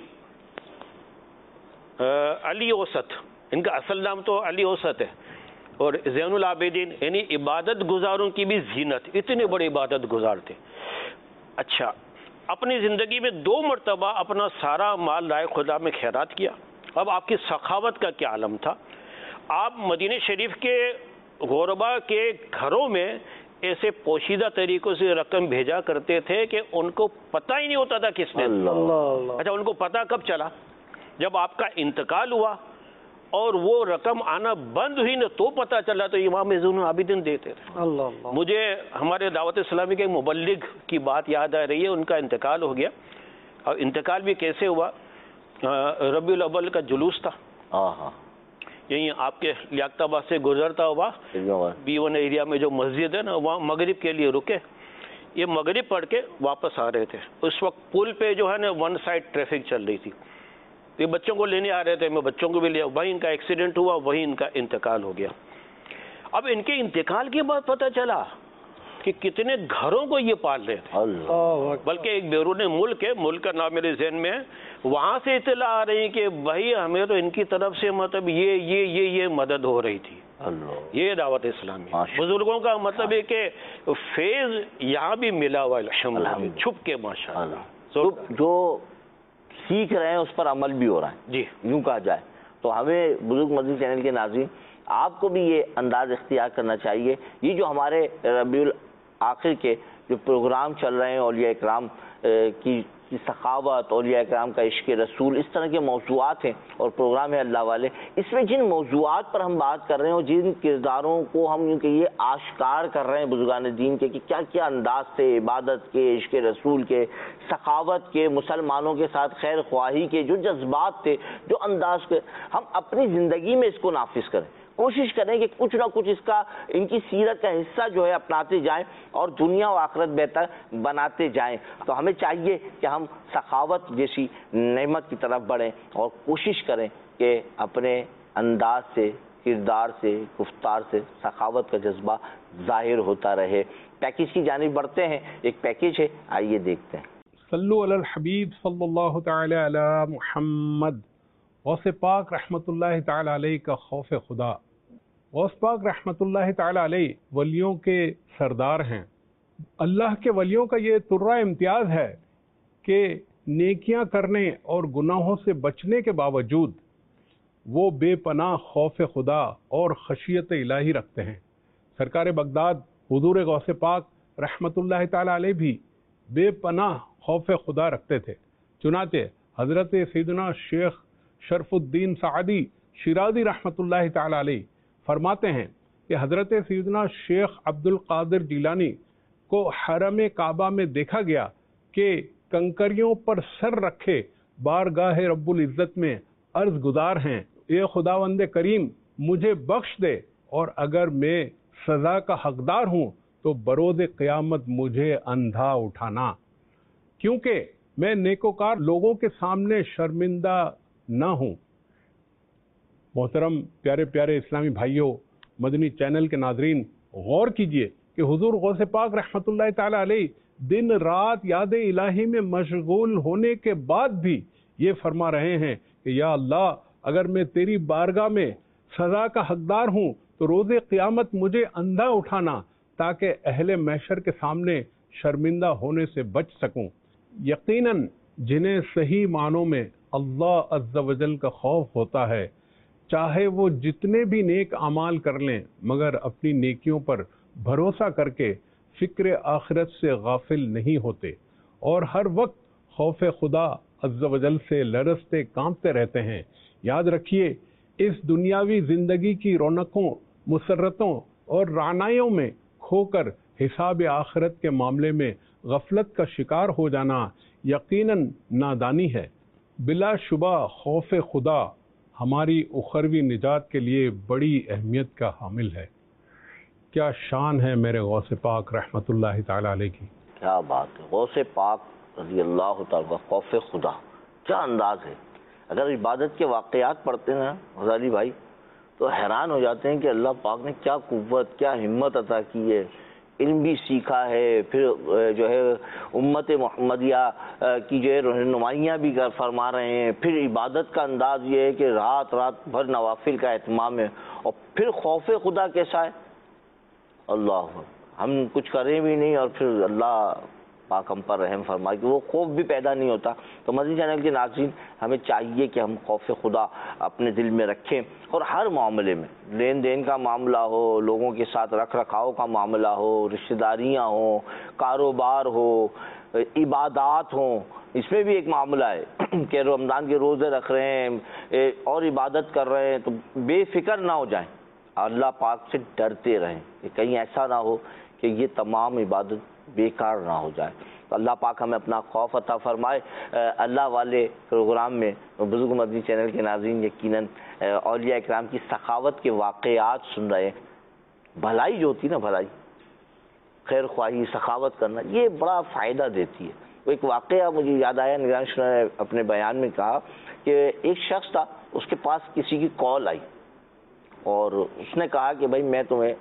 علی اوسط، ان کا اصل نام تو علی اوسط ہے، اور زین العابدین یعنی عبادت گزاروں کی بھی زینت، اتنے بڑے عبادت گزار تھے. اچھا اپنی زندگی میں دو مرتبہ اپنا سارا مال رائے خدا میں خیرات کیا. اب آپ کی سخاوت کا کیا عالم تھا. آپ مدینہ شریف کے غربا کے گھروں میں ایسے پوشیدہ طریقوں سے رقم بھیجا کرتے تھے کہ ان کو پتہ ہی نہیں ہوتا تھا کس نے. اچھا ان کو پتہ کب چلا؟ جب آپ کا انتقال ہوا اور وہ رقم آنا بند ہوئی نا تو پتہ چلا. تو امام زین العابدین دیتے تھے. مجھے ہمارے دعوت اسلامی کے مبلغ کی بات یاد آ رہی ہے. ان کا انتقال ہو گیا، اور انتقال بھی کیسے ہوا؟ ربیع الاول کا جلوس تھا، یہیں آپ کے لیاقت آباد سے گزرتا ہوا بی ون ایریا میں جو مسجد ہے نا وہاں مغرب کے لیے رکے. یہ مغرب پڑھ کے واپس آ رہے تھے. اس وقت پل پہ جو ہے نا ون سائڈ ٹریفک چل رہی تھی. یہ بچوں کو لینے آ رہے تھے، میں بچوں کو بھی لیا، وہیں ان کا ایکسیڈنٹ ہوا، وہیں ان کا انتقال ہو گیا. اب ان کے انتقال کے بعد پتہ چلا کہ کتنے گھروں کو یہ پال رہے تھے، بلکہ ایک بیرون ملک ہے، ملک کا نام میرے ذہن میں ہے، وہاں سے اطلاع آ رہی کہ بھائی ہمیں تو ان کی طرف سے مطلب یہ یہ یہ یہ مدد ہو رہی تھی. یہ دعوت اسلامی بزرگوں کا مطلب ہے کہ فیض یہاں بھی ملا ہوا الحمدللہ چھپ کے ماشاءاللہ. جو سیکھ رہے ہیں اس پر عمل بھی ہو رہا ہے جی یوں کہا جائے تو. ہمیں بزرگ مسجد چینل کے ناظرین آپ کو بھی یہ انداز اختیار کرنا چاہیے. یہ جو ہمارے ربیع الاخر کے جو پروگرام چل رہے ہیں اولیاء اکرام کی سخاوت، اولیاء اکرام کا عشق رسول، اس طرح کے موضوعات ہیں اور پروگرام ہے اللہ والے، اس میں جن موضوعات پر ہم بات کر رہے ہیں اور جن کرداروں کو ہم یوں کہ یہ آشکار کر رہے ہیں بزرگان دین کے کہ کیا کیا انداز تھے عبادت کے، عشق رسول کے، سخاوت کے، مسلمانوں کے ساتھ خیر خواہی کے جو جذبات تھے، جو انداز کے، ہم اپنی زندگی میں اس کو نافذ کریں. کوشش کریں کہ کچھ نہ کچھ اس کا ان کی سیرت کا حصہ جو ہے اپناتے جائیں اور دنیا و آخرت بہتر بناتے جائیں. تو ہمیں چاہیے کہ ہم سخاوت جیسی نعمت کی طرف بڑھیں اور کوشش کریں کہ اپنے انداز سے، کردار سے، گفتار سے سخاوت کا جذبہ ظاہر ہوتا رہے۔ پیکیج کی جانب بڑھتے ہیں، ایک پیکیج ہے، آئیے دیکھتے ہیں۔ صلو علی الحبیب صلی اللہ تعالی علی محمد۔ غوث پاک رحمۃ اللہ تعالی علیہ کا خوف خدا۔ غوث پاک رحمۃ اللہ تعالی علیہ ولیوں کے سردار ہیں۔ اللہ کے ولیوں کا یہ ترہ امتیاز ہے کہ نیکیاں کرنے اور گناہوں سے بچنے کے باوجود وہ بے پناہ خوف خدا اور خشیت الہی رکھتے ہیں۔ سرکار بغداد حضور غوث پاک رحمۃ اللہ تعالی علیہ بھی بے پناہ خوف خدا رکھتے تھے۔ چنانچہ حضرت سیدنا شیخ شرف الدین سعدی شیرازی رحمۃ اللہ تعالی علیہ فرماتے ہیں کہ حضرت سیدنا شیخ عبد القادر جیلانی کو حرم کعبہ میں دیکھا گیا کہ کنکریوں پر سر رکھے بارگاہ رب العزت میں عرض گزار ہیں، اے خداوند کریم مجھے بخش دے، اور اگر میں سزا کا حقدار ہوں تو بروز قیامت مجھے اندھا اٹھانا، کیونکہ میں نیکوکار لوگوں کے سامنے شرمندہ نہ ہوں۔ محترم پیارے پیارے اسلامی بھائیوں، مدنی چینل کے ناظرین، غور کیجئے کہ حضور غوث پاک رحمۃ اللہ تعالی علیہ دن رات یاد الہی میں مشغول ہونے کے بعد بھی یہ فرما رہے ہیں کہ یا اللہ، اگر میں تیری بارگاہ میں سزا کا حقدار ہوں تو روز قیامت مجھے اندھا اٹھانا، تاکہ اہل محشر کے سامنے شرمندہ ہونے سے بچ سکوں۔ یقیناً جنہیں صحیح معنوں میں اللہ عز و جل کا خوف ہوتا ہے، چاہے وہ جتنے بھی نیک اعمال کر لیں، مگر اپنی نیکیوں پر بھروسہ کر کے فکر آخرت سے غافل نہیں ہوتے، اور ہر وقت خوف خدا عز و جل سے لرزتے کانپتے رہتے ہیں۔ یاد رکھیے، اس دنیاوی زندگی کی رونقوں، مسرتوں اور رعنائیوں میں کھو کر حساب آخرت کے معاملے میں غفلت کا شکار ہو جانا یقیناً نادانی ہے۔ بلا شبہ خوف خدا ہماری اخروی نجات کے لیے بڑی اہمیت کا حامل ہے۔ کیا شان ہے میرے غوث پاک رحمۃ اللہ تعالی علیہ کی۔ کیا بات ہے، غوث پاک رضی اللہ تعالیٰ کا خوف خدا کیا انداز ہے۔ اگر عبادت کے واقعات پڑھتے ہیں غزالی بھائی تو حیران ہو جاتے ہیں کہ اللہ پاک نے کیا قوت، کیا ہمت عطا کی ہے۔ علم بھی سیکھا ہے، پھر جو ہے امت محمدیہ کی جو ہے رہنمائیاں بھی فرما رہے ہیں، پھر عبادت کا انداز یہ ہے کہ رات رات بھر نوافل کا اہتمام ہے، اور پھر خوف خدا کیسا ہے۔ اللہ، ہم کچھ کریں بھی نہیں اور پھر اللہ پاک ہم پر رحم فرمائے کہ وہ خوف بھی پیدا نہیں ہوتا۔ تو مدنی چینل کے ناظرین، ہمیں چاہیے کہ ہم خوف خدا اپنے دل میں رکھیں، اور ہر معاملے میں، لین دین کا معاملہ ہو، لوگوں کے ساتھ رکھ رکھاؤ کا معاملہ ہو، رشتہ داریاں ہوں، کاروبار ہو، عبادات ہوں، اس میں بھی ایک معاملہ ہے کہ رمضان کے روزے رکھ رہے ہیں اور عبادت کر رہے ہیں تو بے فکر نہ ہو جائیں، اللہ پاک سے ڈرتے رہیں کہ کہیں ایسا نہ ہو کہ یہ تمام عبادت بیکار نہ ہو جائے۔ تو اللہ پاک ہمیں اپنا خوف عطا فرمائے۔ اللہ والے پروگرام میں بزرگ مدنی چینل کے ناظرین یقیناً اولیاء اکرام کی سخاوت کے واقعات سن رہے ہیں۔ بھلائی جو ہوتی ہے نا، بھلائی، خیر خواہی، سخاوت کرنا، یہ بڑا فائدہ دیتی ہے۔ وہ ایک واقعہ مجھے یاد آیا، نگران شورا نے اپنے بیان میں کہا کہ ایک شخص تھا، اس کے پاس کسی کی کال آئی اور اس نے کہا کہ بھائی میں تمہیں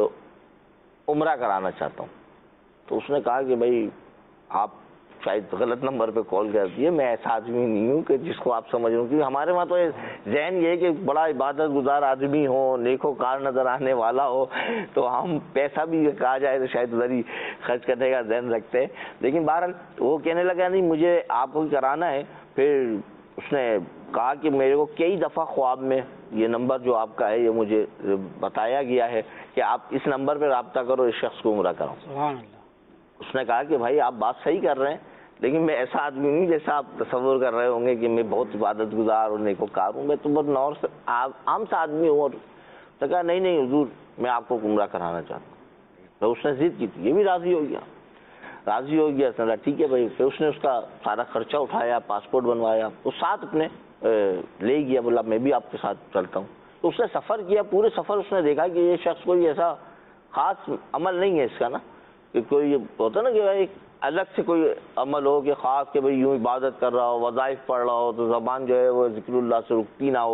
عمرہ کرانا چاہتا ہوں۔ تو اس نے کہا کہ بھائی آپ شاید غلط نمبر پہ کال کر دیے، میں ایسا آدمی نہیں ہوں کہ جس کو آپ سمجھ رہے ہوں، کیونکہ ہمارے وہاں تو ذہن یہ ہے کہ بڑا عبادت گزار آدمی ہو، نیکو کار نظر آنے والا ہو، تو ہم پیسہ بھی کہا جائے تو شاید ادھر ہی خرچ کرنے کا ذہن رکھتے ہیں۔ لیکن بہرحال وہ کہنے لگا نہیں مجھے آپ کو کرانا ہے۔ پھر اس نے کہا کہ میرے کو کئی دفعہ خواب میں یہ نمبر جو آپ کا ہے یہ مجھے بتایا گیا ہے کہ آپ اس نمبر پہ رابطہ کرو، اس شخص کو عمرہ کراؤ۔ سبحان اللہ۔ اس نے کہا کہ بھائی آپ بات صحیح کر رہے ہیں، لیکن میں ایسا آدمی نہیں جیسا آپ تصور کر رہے ہوں گے کہ میں بہت عبادت گزار اور نیکوکار ہوں، میں تو بہت نور عام سا آدمی ہوں۔ اور تو کہا نہیں نہیں حضور میں آپ کو عمرہ کرانا چاہتا ہوں۔ تو اس نے ضد کی تھی، یہ بھی راضی ہو گیا راضی ہو گیا سر ٹھیک ہے بھائی۔ پھر اس نے اس کا سارا خرچہ اٹھایا، پاسپورٹ بنوایا، وہ ساتھ اپنے لے گیا، بولا میں بھی آپ کے ساتھ چلتا ہوں۔ تو اس نے سفر کیا، پورے سفر اس نے دیکھا کہ یہ شخص کوئی ایسا خاص عمل نہیں ہے اس کا نا، کہ کوئی ہوتا نا کہ بھائی الگ سے کوئی عمل ہو کہ خاص کہ بھئی یوں عبادت کر رہا ہو، وظائف پڑھ رہا ہو تو زبان جو ہے وہ ذکر اللہ سے رکتی نہ ہو،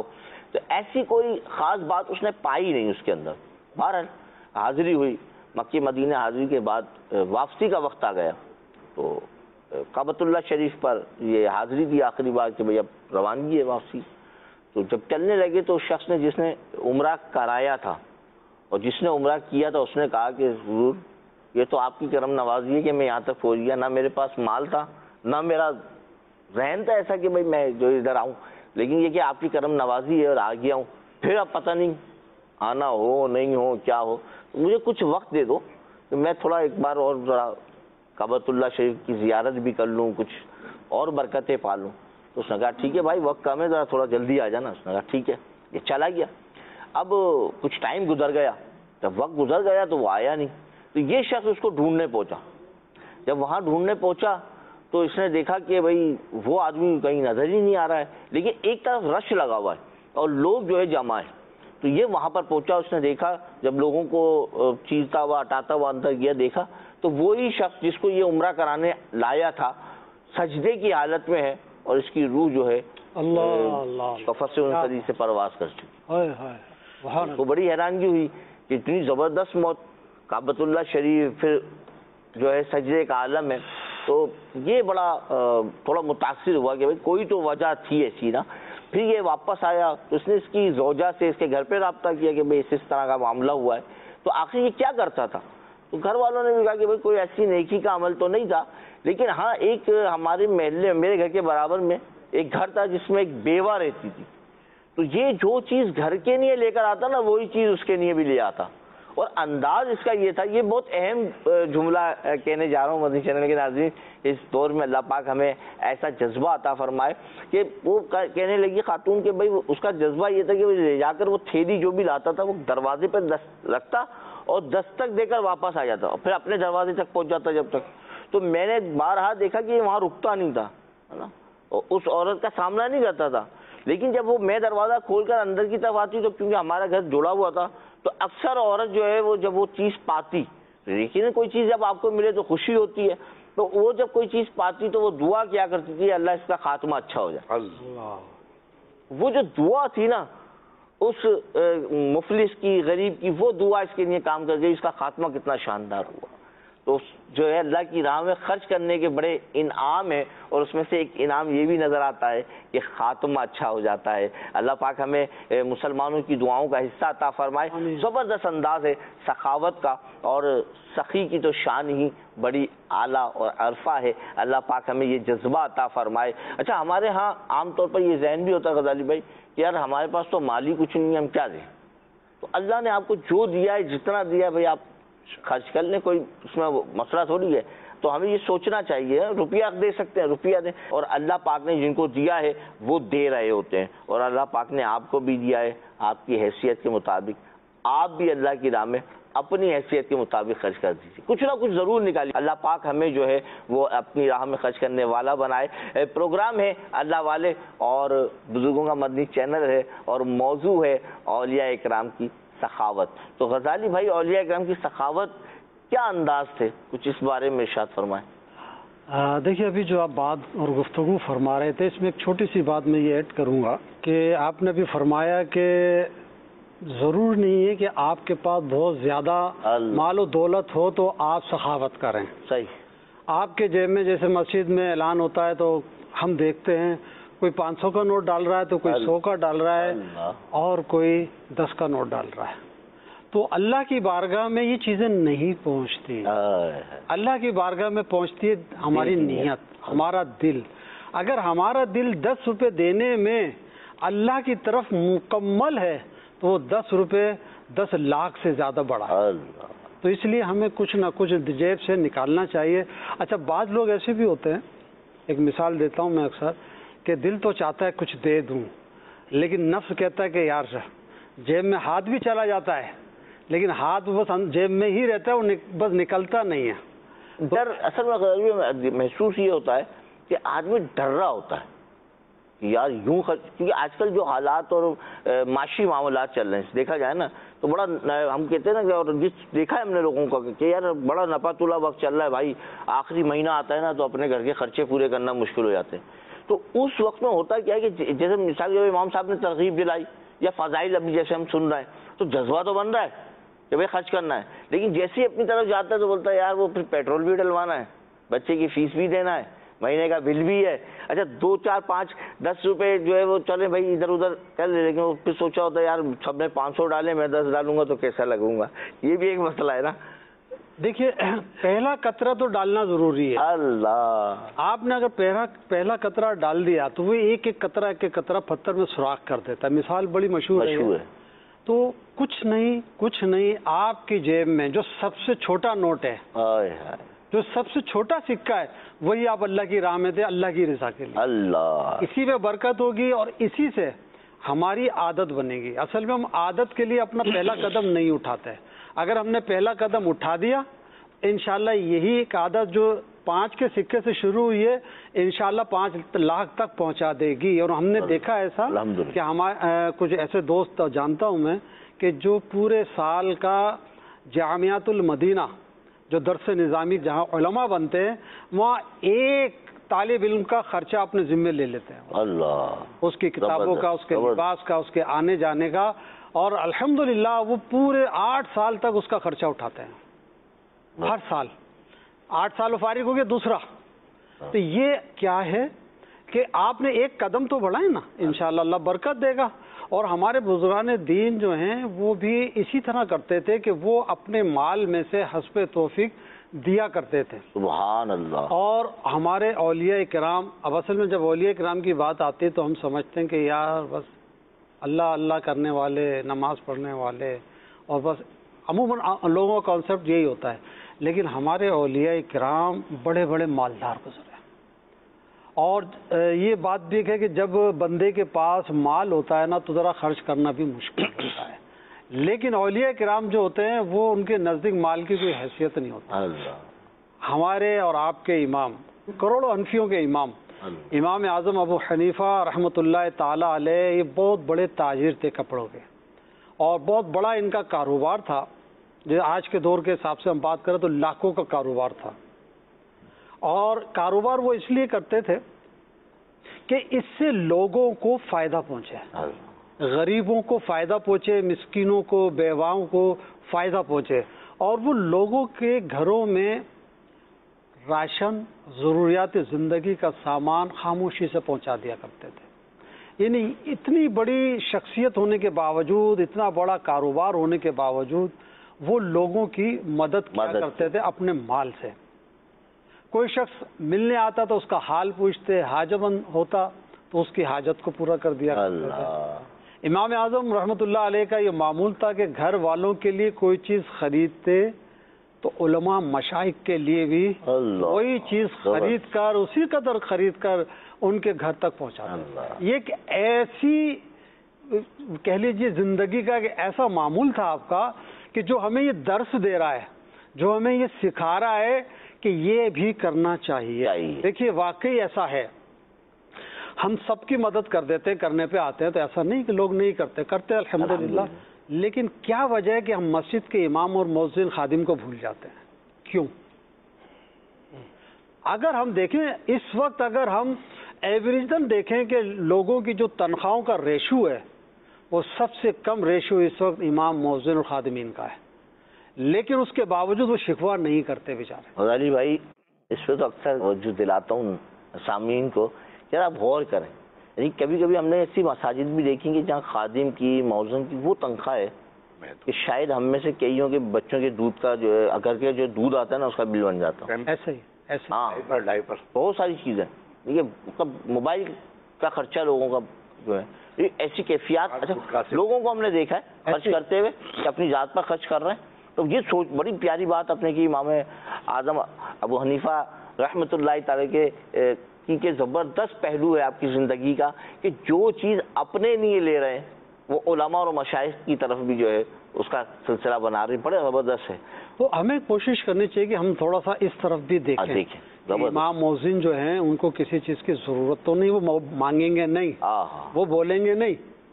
تو ایسی کوئی خاص بات اس نے پائی نہیں اس کے اندر. بہرحال حاضری ہوئی, مکی مدینہ حاضری کے بعد واپسی کا وقت آ گیا, تو کعبۃ اللہ شریف پر یہ حاضری دی آخری بار کہ بھئی اب روانگی ہے واپسی. تو جب چلنے لگے تو اس شخص نے جس نے عمرہ کرایا تھا اور جس نے عمرہ کیا تھا اس نے کہا کہ حضور یہ تو آپ کی کرم نوازی ہے کہ میں یہاں تک پہنچ گیا, نہ میرے پاس مال تھا نہ میرا ذہن تھا ایسا کہ بھئی میں جو ادھر آؤں, لیکن یہ کہ آپ کی کرم نوازی ہے اور آ گیا ہوں. پھر اب پتہ نہیں آنا ہو نہیں ہو کیا ہو, مجھے کچھ وقت دے دو کہ میں تھوڑا ایک بار اور ذرا کعبۃ اللہ شریف کی زیارت بھی کر لوں, کچھ اور برکتیں پا لوں. تو اس نے کہا ٹھیک ہے بھائی وقت کم ہے, ذرا تھوڑا جلدی آ جانا. اس نے کہا ٹھیک ہے. یہ چلا گیا. اب کچھ ٹائم گزر گیا, جب وقت گزر گیا تو وہ آیا نہیں. تو یہ شخص اس کو ڈھونڈنے پہنچا. جب وہاں ڈھونڈنے پہنچا تو اس نے دیکھا کہ بھئی وہ آدمی کہیں نظر ہی نہیں آ رہا ہے, لیکن ایک طرف رش لگا ہوا ہے اور لوگ جو ہے جمع ہے. تو یہ وہاں پر پہنچا, اس نے دیکھا جب لوگوں کو چیرتا ہوا ہٹاتا ہوا اندر گیا, دیکھا تو وہی شخص جس کو یہ عمرہ کرانے لایا تھا سجدے کی حالت میں ہے اور اس کی روح جو ہے قفس انصری سے پرواز کر چکی. تو بڑی حیرانگی ہوئی کہ اتنی زبردست موت, کعبۃ اللہ شریف پھر جو ہے سجدے کا عالم ہے. تو یہ بڑا تھوڑا متاثر ہوا کہ بھئی کوئی تو وجہ تھی ایسی نا. پھر یہ واپس آیا تو اس نے اس کی زوجہ سے اس کے گھر پہ رابطہ کیا کہ بھئی اس اس طرح کا معاملہ ہوا ہے. تو آخر یہ کیا کرتا تھا؟ تو گھر والوں نے بھی کہا کہ بھئی کوئی ایسی نیکی کا عمل تو نہیں تھا, لیکن ہاں ایک ہمارے محلے میرے گھر کے برابر میں ایک گھر تھا جس میں ایک بیوہ رہتی تھی. تو یہ جو چیز گھر کے لیے لے کر آتا نا وہی چیز اس کے لیے بھی لے آتا. اور انداز اس کا یہ تھا, یہ بہت اہم جملہ کہنے جا رہا ہوں مدنی چینل کے ناظرین, اس دور میں اللہ پاک ہمیں ایسا جذبہ عطا فرمائے کہ وہ کہنے لگی خاتون کہ بھئی اس کا جذبہ یہ تھا کہ لے جا کر وہ تھیلی جو بھی لاتا تھا وہ دروازے پہ رکھتا اور دستک دے کر واپس آ جاتا اور پھر اپنے دروازے تک پہنچ جاتا جب تک. تو میں نے بارہا دیکھا کہ وہاں رکتا نہیں تھا, اس عورت کا سامنا نہیں کرتا تھا, لیکن جب وہ میں دروازہ کھول کر اندر کی طرف آتی تو کیونکہ ہمارا گھر جڑا ہوا تھا تو اکثر عورت جو ہے وہ جب وہ چیز پاتی, لیکن کوئی چیز جب آپ کو ملے تو خوشی ہوتی ہے, تو وہ جب کوئی چیز پاتی تو وہ دعا کیا کرتی تھی اللہ اس کا خاتمہ اچھا ہو جائے. وہ جو دعا تھی نا اس مفلس کی غریب کی, وہ دعا اس کے لیے کام کر گئی, اس کا خاتمہ کتنا شاندار ہوا. تو جو ہے اللہ کی راہ میں خرچ کرنے کے بڑے انعام ہیں, اور اس میں سے ایک انعام یہ بھی نظر آتا ہے کہ خاتمہ اچھا ہو جاتا ہے. اللہ پاک ہمیں مسلمانوں کی دعاؤں کا حصہ عطا فرمائے. زبردست انداز ہے سخاوت کا, اور سخی کی تو شان ہی بڑی اعلیٰ اور عرفہ ہے. اللہ پاک ہمیں یہ جذبہ عطا فرمائے. اچھا ہمارے ہاں عام طور پر یہ ذہن بھی ہوتا ہے غزالی بھائی کہ یار ہمارے پاس تو مالی کچھ نہیں ہے, ہم کیا دیں. تو اللہ نے آپ کو جو دیا ہے جتنا دیا ہے بھائی آپ خرچ کر لیں, کوئی اس میں مسئلہ تھوڑی ہے. تو ہمیں یہ سوچنا چاہیے روپیہ دے سکتے ہیں روپیہ دیں, اور اللہ پاک نے جن کو دیا ہے وہ دے رہے ہوتے ہیں, اور اللہ پاک نے آپ کو بھی دیا ہے آپ کی حیثیت کے مطابق. آپ بھی اللہ کی راہ میں اپنی حیثیت کے مطابق خرچ کر دیجیے, کچھ نہ کچھ ضرور نکالیے. اللہ پاک ہمیں جو ہے وہ اپنی راہ میں خرچ کرنے والا بنائے. پروگرام ہے اللہ والے اور بزرگوں کا مدنی چینل ہے, اور موضوع ہے اولیاء اکرام کی سخاوت. تو غزالی بھائی اولیاء اکرام کی سخاوت کیا انداز تھے, کچھ اس بارے میں ارشاد فرمائیں. دیکھیے ابھی جو آپ بات اور گفتگو فرما رہے تھے اس میں ایک چھوٹی سی بات میں یہ ایڈ کروں گا کہ آپ نے بھی فرمایا کہ ضرور نہیں ہے کہ آپ کے پاس بہت زیادہ مال و دولت ہو تو آپ سخاوت کریں. صحیح. آپ کے جیب میں جیسے مسجد میں اعلان ہوتا ہے تو ہم دیکھتے ہیں کوئی پانچ سو کا نوٹ ڈال رہا ہے تو کوئی سو کا ڈال رہا ہے اور کوئی دس کا نوٹ ڈال رہا ہے. تو اللہ کی بارگاہ میں یہ چیزیں نہیں پہنچتی. اللہ کی بارگاہ میں پہنچتی ہے ہماری نیت, ہمارا دل. اگر ہمارا دل دس روپے دینے میں اللہ کی طرف مکمل ہے تو وہ دس روپے دس لاکھ سے زیادہ بڑا ہے. تو اس لیے ہمیں کچھ نہ کچھ جیب سے نکالنا چاہیے. اچھا بعض لوگ ایسے بھی ہوتے ہیں, ایک مثال دیتا ہوں میں اکثر, کہ دل تو چاہتا ہے کچھ دے دوں لیکن نفس کہتا ہے کہ یار جیب میں ہاتھ بھی چلا جاتا ہے لیکن ہاتھ بس جیب میں ہی رہتا ہے, وہ بس نکلتا نہیں ہے. ڈر اصل میں محسوس یہ ہوتا ہے کہ آدمی ڈر رہا ہوتا ہے کہ یار یوں خرچ, کیونکہ آج کل جو حالات اور معاشی معاملات چل رہے ہیں دیکھا جائے نا تو بڑا ہم کہتے ہیں نا کہ, اور جس دیکھا ہے ہم نے لوگوں کا کہ یار بڑا نپا تولا وقت چل رہا ہے بھائی, آخری مہینہ آتا ہے نا تو اپنے گھر کے خرچے پورے کرنا مشکل ہو جاتے ہیں. تو اس وقت میں ہوتا کیا ہے کہ جیسے مثال کے امام صاحب نے ترغیب دلائی یا فضائل ابھی جیسے ہم سن رہے ہیں تو جذبہ تو بن رہا ہے کہ بھائی خرچ کرنا ہے، لیکن جیسے ہی اپنی طرف جاتا ہے تو بولتا ہے یار وہ پھر پیٹرول بھی ڈلوانا ہے، بچے کی فیس بھی دینا ہے، مہینے کا بل بھی ہے، اچھا دو چار پانچ دس روپے جو ہے وہ چلے بھائی ادھر ادھر کر لے، لیکن وہ پھر سوچا ہوتا ہے یار سب نے پانچ سو ڈالے میں دس ڈالوں گا تو کیسا لگوں گا، یہ بھی ایک مسئلہ ہے نا۔ دیکھیے پہلا قطرہ تو ڈالنا ضروری ہے، اللہ آپ نے اگر پہلا پہلا قطرہ ڈال دیا تو وہ ایک ایک قطرہ ایک ایک قطرہ پتھر میں سوراخ کر دیتا ہے، مثال بڑی مشہور مشہور ہے۔ تو کچھ نہیں کچھ نہیں آپ کی جیب میں جو سب سے چھوٹا نوٹ ہے، جو سب سے چھوٹا سکہ ہے، وہی آپ اللہ کی راہ میں دے، اللہ کی رضا کے لیے، اللہ اسی میں برکت ہوگی اور اسی سے ہماری عادت بنے گی۔ اصل میں ہم عادت کے لیے اپنا پہلا قدم نہیں اٹھاتے، اگر ہم نے پہلا قدم اٹھا دیا انشاءاللہ یہی ایک عادت جو پانچ کے سکے سے شروع ہوئی ہے انشاءاللہ پانچ لاکھ تک پہنچا دے گی۔ اور ہم نے دیکھا ایسا کہ ہمارے کچھ ایسے دوست جانتا ہوں میں کہ جو پورے سال کا جامعۃ المدینہ جو درس نظامی جہاں علماء بنتے ہیں وہاں ایک طالب علم کا خرچہ اپنے ذمے لے لیتے ہیں، اللہ اس کی کتابوں کا، اس کے لباس کا، اس کے آنے جانے کا، اور الحمدللہ وہ پورے آٹھ سال تک اس کا خرچہ اٹھاتے ہیں، ہر سال آٹھ سال فارغ ہو گیا دوسرا۔ تو یہ کیا ہے کہ آپ نے ایک قدم تو بڑھائے نا، انشاءاللہ اللہ برکت دے گا۔ اور ہمارے بزرگان دین جو ہیں وہ بھی اسی طرح کرتے تھے کہ وہ اپنے مال میں سے حسب توفیق دیا کرتے تھے، سبحان اللہ۔ اور ہمارے اولیاء کرام، اب اصل میں جب اولیاء کرام کی بات آتی ہے تو ہم سمجھتے ہیں کہ یار بس اللہ اللہ کرنے والے، نماز پڑھنے والے، اور بس عموماً لوگوں کا کانسیپٹ یہی ہوتا ہے، لیکن ہمارے اولیاء کرام بڑے بڑے مالدار گزرے، اور یہ بات بھی ہے کہ جب بندے کے پاس مال ہوتا ہے نا تو ذرا خرچ کرنا بھی مشکل ہوتا ہے، لیکن اولیاء کرام جو ہوتے ہیں وہ ان کے نزدیک مال کی کوئی حیثیت نہیں ہوتی۔ ہمارے اور آپ کے امام، کروڑوں حنفیوں کے امام، امام اعظم ابو حنیفہ رحمۃ اللہ تعالی علیہ، یہ بہت بڑے تاجر تھے کپڑوں کے، اور بہت بڑا ان کا کاروبار تھا، جو آج کے دور کے حساب سے ہم بات کریں تو لاکھوں کا کاروبار تھا، اور کاروبار وہ اس لیے کرتے تھے کہ اس سے لوگوں کو فائدہ پہنچے، غریبوں کو فائدہ پہنچے، مسکینوں کو، بیواؤں کو فائدہ پہنچے، اور وہ لوگوں کے گھروں میں راشن، ضروریات زندگی کا سامان خاموشی سے پہنچا دیا کرتے تھے۔ یعنی اتنی بڑی شخصیت ہونے کے باوجود، اتنا بڑا کاروبار ہونے کے باوجود وہ لوگوں کی مدد کیا کرتے تھے اپنے مال سے۔ کوئی شخص ملنے آتا تو اس کا حال پوچھتے، حاجت مند ہوتا تو اس کی حاجت کو پورا کر دیا کرتے تھے۔ امام اعظم رحمۃ اللہ علیہ کا یہ معمول تھا کہ گھر والوں کے لیے کوئی چیز خریدتے تو علماء مشائخ کے لیے بھی وہی چیز خرید کر، اسی قدر خرید کر ان کے گھر تک پہنچاتے۔ یہ ایک ایسی کہہ لیجیے زندگی کا ایک ایسا معمول تھا آپ کا کہ جو ہمیں یہ درس دے رہا ہے، جو ہمیں یہ سکھا رہا ہے کہ یہ بھی کرنا چاہیے۔ دیکھیے واقعی ایسا ہے، ہم سب کی مدد کر دیتے، کرنے پہ آتے ہیں، تو ایسا نہیں کہ لوگ نہیں کرتے، کرتے الحمدللہ، لیکن کیا وجہ ہے کہ ہم مسجد کے امام اور مؤذن خادم کو بھول جاتے ہیں؟ کیوں؟ اگر ہم دیکھیں اس وقت، اگر ہم ایوریجن دیکھیں کہ لوگوں کی جو تنخواہوں کا ریشو ہے وہ سب سے کم ریشو اس وقت امام، مؤذن اور خادمین کا ہے، لیکن اس کے باوجود وہ شکوہ نہیں کرتے بیچارے۔ غازی بھائی اس پہ تو اکثر توجہ دلاتا ہوں سامعین کو، یار آپ غور کریں، یعنی کبھی کبھی ہم نے ایسی مساجد بھی دیکھی کہ جہاں خادم کی، مؤذن کی وہ تنخواہ ہے کہ شاید ہم میں سے کئیوں کے بچوں کے دودھ کا جو ہے، گھر کے جو دودھ آتا ہے نا اس کا بل بن جاتا ہے۔ ایسے ہی ایسے ہاں بہت ساری چیزیں، دیکھیے موبائل کا خرچہ لوگوں کا جو ہے ایسی کیفیات، اچھا لوگوں کو ہم نے دیکھا ہے خرچ کرتے ہوئے کہ اپنی ذات پر خرچ کر رہے ہیں، تو یہ سوچ بڑی پیاری بات اپنے کی امام اعظم ابو حنیفہ رحمۃ اللہ تعالی کے کہ زبردست پہلو ہے آپ کی زندگی کا کہ جو چیز اپنے لیے لے رہے ہیں وہ علماء اور مشائخ کی طرف بھی جو ہے اس کا سلسلہ بنا رہے ہیں، بڑے زبردست ہے۔ تو ہمیں کوشش کرنی چاہیے کہ ہم تھوڑا سا اس طرف بھی دیکھیں، دیکھیں امام مؤذن جو ہیں ان کو کسی چیز کی ضرورت تو نہیں، وہ مانگیں گے نہیں، وہ بولیں گے نہیں،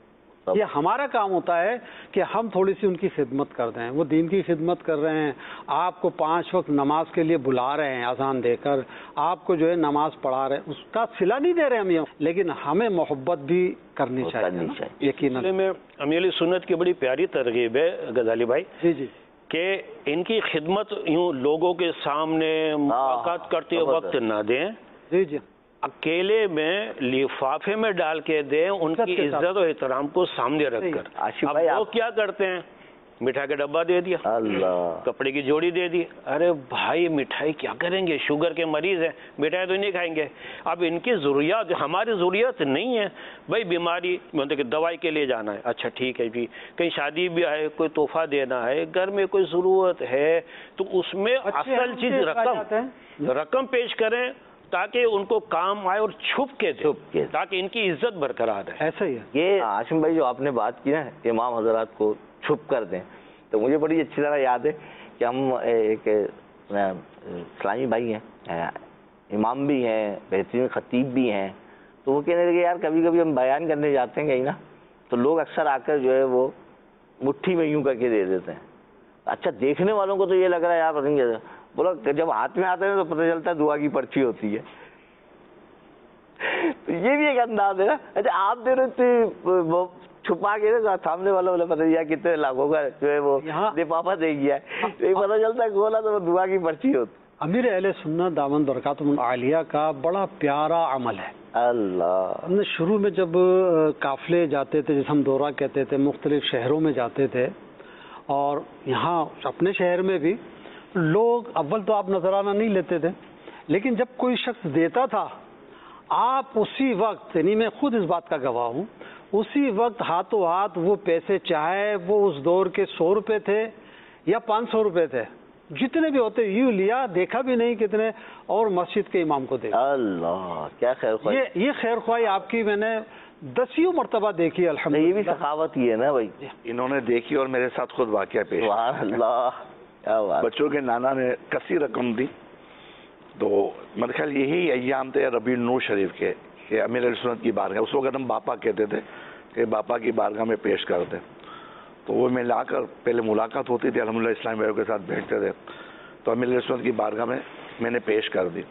یہ ہمارا کام ہوتا ہے کہ ہم تھوڑی سی ان کی خدمت کر دیں. وہ دین کی خدمت کر رہے ہیں, آپ کو پانچ وقت نماز کے لیے بلا رہے ہیں اذان دے کر, آپ کو جو ہے نماز پڑھا رہے ہیں, اس کا صلہ نہیں دے رہے ہم یہ, لیکن ہمیں محبت بھی کرنی چاہیے یقیناً. میں امیر سنت کی بڑی پیاری ترغیب ہے غزالی بھائی جی جی کہ ان کی خدمت یوں لوگوں کے سامنے ملاقات کرتے وقت نہ دیں, جی جی اکیلے میں لفافے میں ڈال کے دیں, ان کی عزت و احترام کو سامنے رکھ کر. اب وہ کیا کرتے ہیں, مٹھائی کا ڈبہ دے دیا, اللہ کپڑے کی جوڑی دے دی. ارے بھائی مٹھائی کیا کریں گے, شوگر کے مریض ہیں, مٹھائی تو نہیں کھائیں گے. اب ان کی ضروریات ہماری ضروریات نہیں ہے بھائی, بیماری مطلب کہ دوائی کے لیے جانا ہے, اچھا ٹھیک ہے جی, کہیں شادی بھی ہے, کوئی تحفہ دینا ہے, گھر میں کوئی ضرورت ہے, تو اس میں اصل چیز رقم رقم پیش کریں تاکہ ان کو کام آئے, اور چھپ کے چھپ کے تاکہ ان کی عزت برقرار ہے. ایسا ہی ہے. یہ ہاشم بھائی جو آپ نے بات کی نا امام حضرات کو چھپ کر دیں, تو مجھے بڑی اچھی طرح یاد ہے کہ ہم ایک اسلامی بھائی ہیں, امام بھی ہیں, بہترین خطیب بھی ہیں, تو وہ کہنے لگے یار کبھی کبھی ہم بیان کرنے جاتے ہیں کہیں نا, تو لوگ اکثر آ کر جو ہے وہ مٹھی میں یوں کر کے دے دیتے ہیں. اچھا دیکھنے والوں کو تو یہ لگ رہا ہے یار پتہ نہیں, بولا جب ہاتھ میں آتے ہیں تو پتہ چلتا ہے دعا کی پرچی ہوتی ہے. تو یہ بھی ایک انداز ہے نا. اچھا آپ دے رہے تھے وہ چھپا کے سامنے والا بولے پتہ نہیں کتنے لاکھوں کا جو ہے وہ لفافہ دے گیا ہے, تو یہ پتہ چلتا ہے کھولا تو وہ دعا کی پرچی ہوتی. امیر اہل سنت دامن برکاتہم عالیہ کا بڑا پیارا عمل ہے. اللہ, ہم نے شروع میں جب قافلے جاتے تھے, جس ہم دورہ کہتے تھے, مختلف شہروں میں جاتے تھے, اور یہاں اپنے شہر میں بھی لوگ اول تو آپ نذرانہ نہیں لیتے تھے, لیکن جب کوئی شخص دیتا تھا آپ اسی وقت, یعنی میں خود اس بات کا گواہ ہوں, اسی وقت ہاتھوں ہاتھ وہ پیسے, چاہے وہ اس دور کے سو روپے تھے یا پانچ سو روپے تھے, جتنے بھی ہوتے یوں لیا, دیکھا بھی نہیں کتنے, اور مسجد کے امام کو دے. اللہ کیا خیر خواہی, یہ یہ خیر خواہی آپ کی میں نے دسیوں مرتبہ دیکھی الحمدللہ. یہ بھی سخاوت ہی ہے نا بھائی. انہوں نے دیکھی اور میرے ساتھ خود واقعہ پیش. سبحان اللہ, کیا بات. بچوں کے نانا نے کثیر رقم دی, تو میرے خیال یہی ایام تھے ربیع نور شریف کے کہ امیر اہل سنت کی بارگاہ, اس وقت ہم باپا کہتے تھے کہ باپا کی بارگاہ میں پیش کرتے, تو وہ میں لا کر پہلے ملاقات ہوتی تھی الحمدللہ اسلامی بھائیوں کے ساتھ بیٹھتے تھے, تو امیر اہل سنت کی بارگاہ میں میں نے پیش کر دی.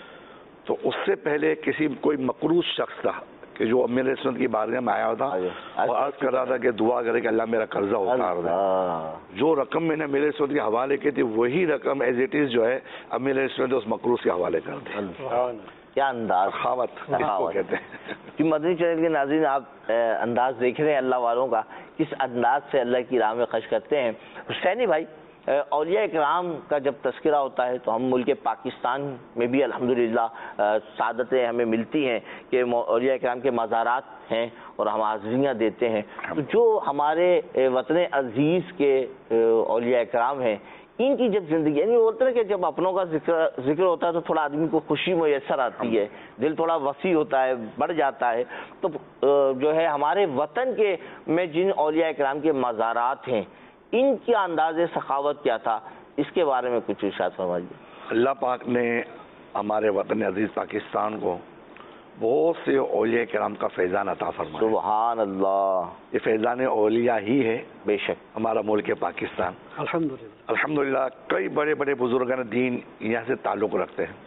تو اس سے پہلے کسی کوئی مقروض شخص تھا کہ جو امیر اہل سنت کی بارگاہ میں آیا تھا اور عرض کر رہا تھا کہ دعا کرے کہ اللہ میرا قرضہ اتار دے. جو رقم میں نے امیر اہل سنت کے حوالے کی تھی وہی رقم ایز اٹ از جو ہے امیر اہل سنت اس مقروض کے حوالے کر دی. کیا انداز, سخاوت کہتے ہیں. کہ مدنی چینل کے ناظرین آپ انداز دیکھ رہے ہیں اللہ والوں کا, کس انداز سے اللہ کی راہ میں خرچ کرتے ہیں. حسینی بھائی, اولیاء اکرام کا جب تذکرہ ہوتا ہے تو ہم ملک پاکستان میں بھی الحمدللہ سعادتیں ہمیں ملتی ہیں کہ اولیاء اکرام کے مزارات ہیں اور ہم حاضریاں دیتے ہیں. تو جو ہمارے وطن عزیز کے اولیاء اکرام ہیں, ان کی جب زندگی, یعنی بولتے ہیں کہ جب اپنوں کا ذکر ذکر ہوتا ہے تو تھوڑا آدمی کو خوشی میسر آتی ہے, دل تھوڑا وسیع ہوتا ہے, بڑھ جاتا ہے. تو جو ہے ہمارے وطن کے میں جن اولیاء اکرام کے مزارات ہیں, ان کا انداز سخاوت کیا تھا, اس کے بارے میں کچھ ارشاد فرمائیے. اللہ پاک نے ہمارے وطن عزیز پاکستان کو بہت سے اولیاء کرام کا فیضان عطا فرمایا. سبحان اللہ. یہ فیضان اولیاء ہی ہے بے شک ہمارا ملک پاکستان. الحمدللہ الحمدللہ کئی بڑے بڑے بزرگان دین یہاں سے تعلق رکھتے ہیں,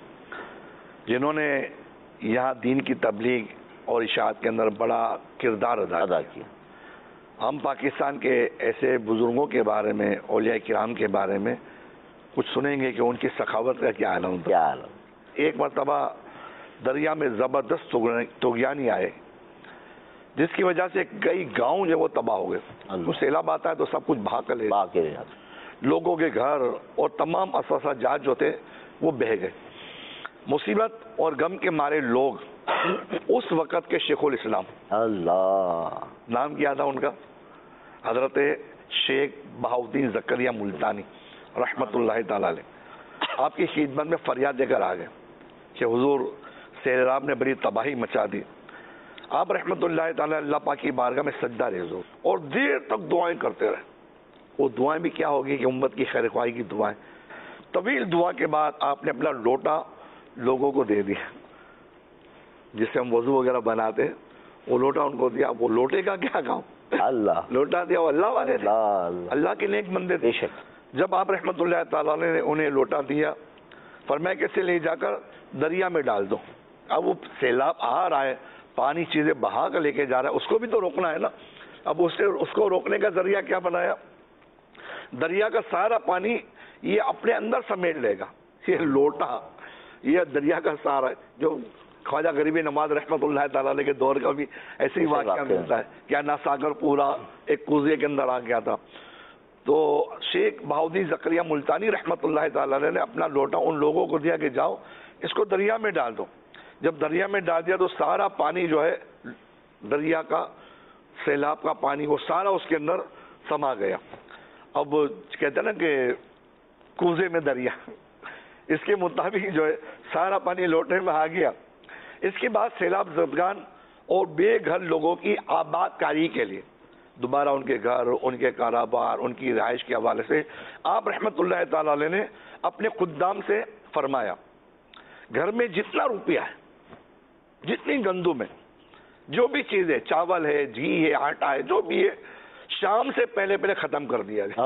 جنہوں نے یہاں دین کی تبلیغ اور اشاعت کے اندر بڑا کردار ادا کیا. ہم پاکستان کے ایسے بزرگوں کے بارے میں, اولیاء کرام کے بارے میں کچھ سنیں گے کہ ان کی سخاوت کا کیا عالم تھا. کیا عالم. ایک مرتبہ دریا میں زبردست طغیانی آئے, جس کی وجہ سے کئی گاؤں جو وہ تباہ ہو گئے. تو سیلاب آتا ہے تو سب کچھ بہا کر لے جاتے, لوگوں کے گھر اور تمام اثاثہ جات جو تھے وہ بہہ گئے. مصیبت اور غم کے مارے لوگ اس وقت کے شیخ الاسلام, اللہ نام کیا تھا ان کا, حضرت شیخ بہاؤدین زکریا ملتانی رحمت اللہ تعالی علیہ, آپ کی خدمت میں فریاد دے کر آ گئے کہ حضور سیلاب نے بڑی تباہی مچا دی. آپ رحمت اللہ تعالی اللہ پاک کی بارگاہ میں سجدہ ریز ہو اور دیر تک دعائیں کرتے رہے. وہ دعائیں بھی کیا ہوگی کہ امت کی خیر خواہی کی دعائیں. طویل دعا کے بعد آپ نے اپنا لوٹا لوگوں کو دے دیا, جس سے ہم وضو وغیرہ بناتے, وہ لوٹا ان کو دیا. وہ لوٹے کا کیا کام, اللہ لوٹا دیا، وہ اللہ والے تھے، اللہ اللہ کے نیک بندے تھے۔ بے شک۔ جب آپ رحمۃ اللہ تعالیٰ نے انہیں لوٹا دیا، فرمایا کہ اسے لے جا کر دریا میں ڈال دو۔ اب وہ سیلاب آ رہا ہے، پانی چیزیں بہا کر لے کے جا رہا ہے، اس کو بھی تو روکنا ہے نا۔ اب اس سے اس کو روکنے کا ذریعہ کیا بنایا؟ دریا کا سارا پانی یہ اپنے اندر سمیٹ لے گا، یہ لوٹا یہ دریا کا سارا، جو خواجہ غریبی نواز رحمۃ اللہ تعالیٰ علیہ کے دور کا بھی ایسے ہی واقعہ ملتا ہے، کیا نا ساگر پورا ایک کوزے کے اندر آ گیا تھا۔ تو شیخ بہاؤالدین زکریہ ملتانی رحمۃ اللہ تعالیٰ علیہ نے اپنا لوٹا ان لوگوں کو دیا کہ جاؤ اس کو دریا میں ڈال دو۔ جب دریا میں ڈال دیا تو سارا پانی جو ہے دریا کا، سیلاب کا پانی، وہ سارا اس کے اندر سما گیا۔ اب کہتے ہیں نا کہ کوزے میں دریا، اس کے مطابق جو ہے سارا پانی لوٹے میں آ گیا۔ اس کے بعد سیلاب زدگان اور بے گھر لوگوں کی آباد کاری کے لیے دوبارہ ان کے گھر، ان کے کاروبار، ان کی رہائش کے حوالے سے آپ رحمت اللہ تعالیٰ علیہ نے اپنے خدام سے فرمایا گھر میں جتنا روپیہ ہے، جتنی گندم ہے، جو بھی چیزیں، چاول ہے، گھی ہے، آٹا ہے، جو بھی ہے، شام سے پہلے پہلے ختم کر دیا گیا۔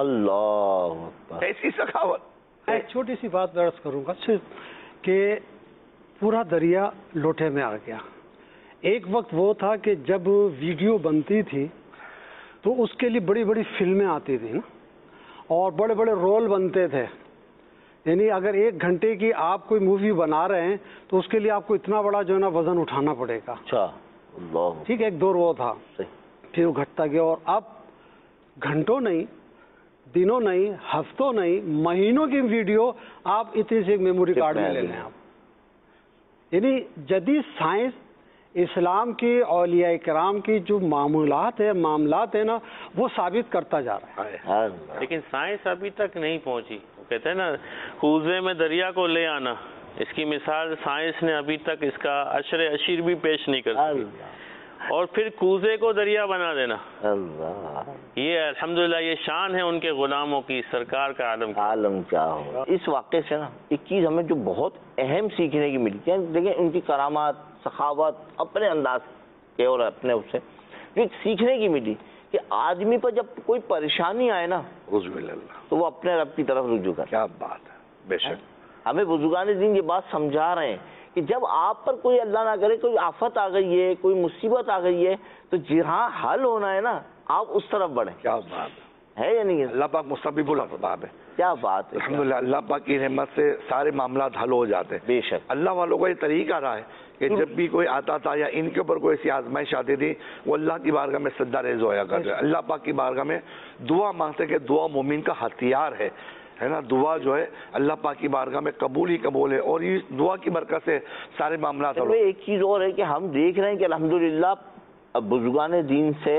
اللہ ایسی سخاوت۔ ایک چھوٹی سی بات عرض کروں گا کہ پورا دریا لوٹے میں آ گیا۔ ایک وقت وہ تھا کہ جب ویڈیو بنتی تھی تو اس کے لیے بڑی بڑی فلمیں آتی تھی نا، اور بڑے بڑے رول بنتے تھے، یعنی اگر ایک گھنٹے کی آپ کوئی مووی بنا رہے ہیں تو اس کے لیے آپ کو اتنا بڑا جو ہے نا وزن اٹھانا پڑے گا۔ اچھا، اللہ ٹھیک ہے، ایک دور وہ تھا، پھر وہ گھٹتا گیا، اور اب گھنٹوں نہیں، دنوں نہیں، ہفتوں نہیں، مہینوں کی ویڈیو آپ اتنی سی ایک میموری کارڈ میں لے لیں آپ۔ یعنی جدید سائنس اسلام کی، اولیاء کرام کی جو معمولات ہے، معاملات ہیں نا، وہ ثابت کرتا جا رہا ہے۔ لیکن سائنس ابھی تک نہیں پہنچی۔ کہتے ہیں نا کوزے میں دریا کو لے آنا، اس کی مثال سائنس نے ابھی تک اس کا عشر عشیر بھی پیش نہیں کر سکی، اور پھر کوزے کو دریا بنا دینا۔ اللہ، یہ الحمدللہ یہ شان ہے ان کے غلاموں کی، سرکار کا عالم کی۔ عالم کیا ہو۔ اس واقعے سے نا ایک چیز ہمیں جو بہت اہم سیکھنے کی ملی ہے، دیکھیں ان کی کرامات، سخاوت اپنے انداز کے اور اپنے اس سے جو ایک سیکھنے کی ملی کہ آدمی پر جب کوئی پریشانی آئے نا تو وہ اپنے رب کی طرف رجوع کرے۔ کیا بات ہے، بے شک ہمیں بزرگان دین یہ بات سمجھا رہے ہیں کہ جب آپ پر کوئی اللہ نہ کرے کوئی آفت آ گئی ہے، کوئی مصیبت آ گئی ہے، تو جہاں حل ہونا ہے نا آپ اس طرف بڑھیں۔ کیا بات ہے یا نہیں؟ اللہ پاک مسبب الاسباب ہے۔ کیا بات ہے، الحمدللہ اللہ پاک کی رحمت سے سارے معاملات حل ہو جاتے ہیں۔ بے شک اللہ والوں کا یہ طریقہ رہا ہے کہ جب بھی کوئی آتا تھا یا ان کے اوپر کوئی ایسی آزمائش آتی تھی، وہ اللہ کی بارگاہ میں سجدہ ریز ہویا کرتے، اللہ پاک کی بارگاہ میں دعا مانگتے کہ دعا مومن کا ہتھیار ہے، ہے نا، دعا جو ہے اللہ پاک کی بارگاہ میں قبول ہی قبول ہے، اور اس دعا کی برکت سے سارے معاملات حل۔ ایک چیز اور ہے کہ ہم دیکھ رہے ہیں کہ الحمدللہ بزرگان دین سے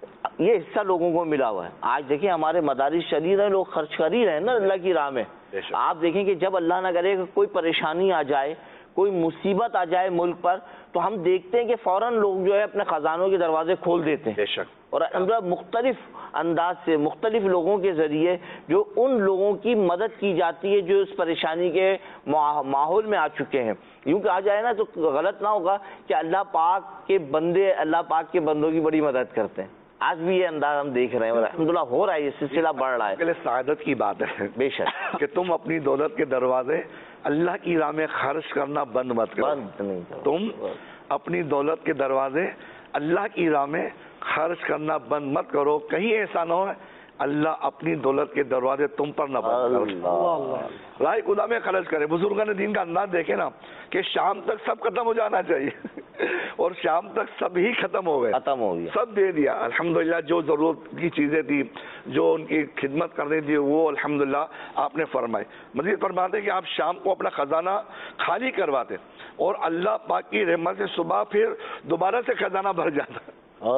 یہ حصہ لوگوں کو ملا ہوا ہے۔ آج دیکھیں ہمارے مدارس شریر ہیں، لوگ خرچ کر ہی رہے ہیں نا اللہ کی راہ میں۔ آپ دیکھیں کہ جب اللہ نہ کرے کوئی پریشانی آ جائے، کوئی مصیبت آ جائے ملک پر، تو ہم دیکھتے ہیں کہ فوراً لوگ جو ہے اپنے خزانوں کے دروازے کھول دیتے ہیں، بے شک، اور مختلف انداز سے مختلف لوگوں کے ذریعے جو ان لوگوں کی مدد کی جاتی ہے جو اس پریشانی کے ماحول میں آ چکے ہیں۔ یوں کہ آ جائے نا تو غلط نہ ہوگا کہ اللہ پاک کے بندے اللہ پاک کے بندوں کی بڑی مدد کرتے ہیں۔ آج بھی یہ انداز ہم دیکھ رہے ہیں، الحمدللہ ہو رہا ہے، یہ سلسلہ بڑھ رہا ہے۔ سعادت کی بات ہے بے شک کہ تم اپنی دولت کے دروازے اللہ کی راہ میں خرچ کرنا بند مت کرو، بند نہیں کرو۔ تم اپنی دولت کے دروازے اللہ کی راہ میں خرچ کرنا بند مت کرو، کہیں ایسا نہ ہو اللہ اپنی دولت کے دروازے تم پر نہ بند کرو، راہ خدا میں خرچ کرے۔ بزرگان دین کا انداز دیکھیں نا کہ شام تک سب ختم ہو جانا چاہیے اور شام تک سب ہی ختم ہو گئے، ختم ہو گیا، سب دے دیا الحمدللہ۔ جو ضرورت کی چیزیں تھی، جو ان کی خدمت کرنی تھی، وہ الحمدللہ آپ نے فرمائی۔ مزید فرماتے کہ آپ شام کو اپنا خزانہ خالی کرواتے اور اللہ پاک کی رحمت سے صبح پھر دوبارہ سے خزانہ بھر جاتا۔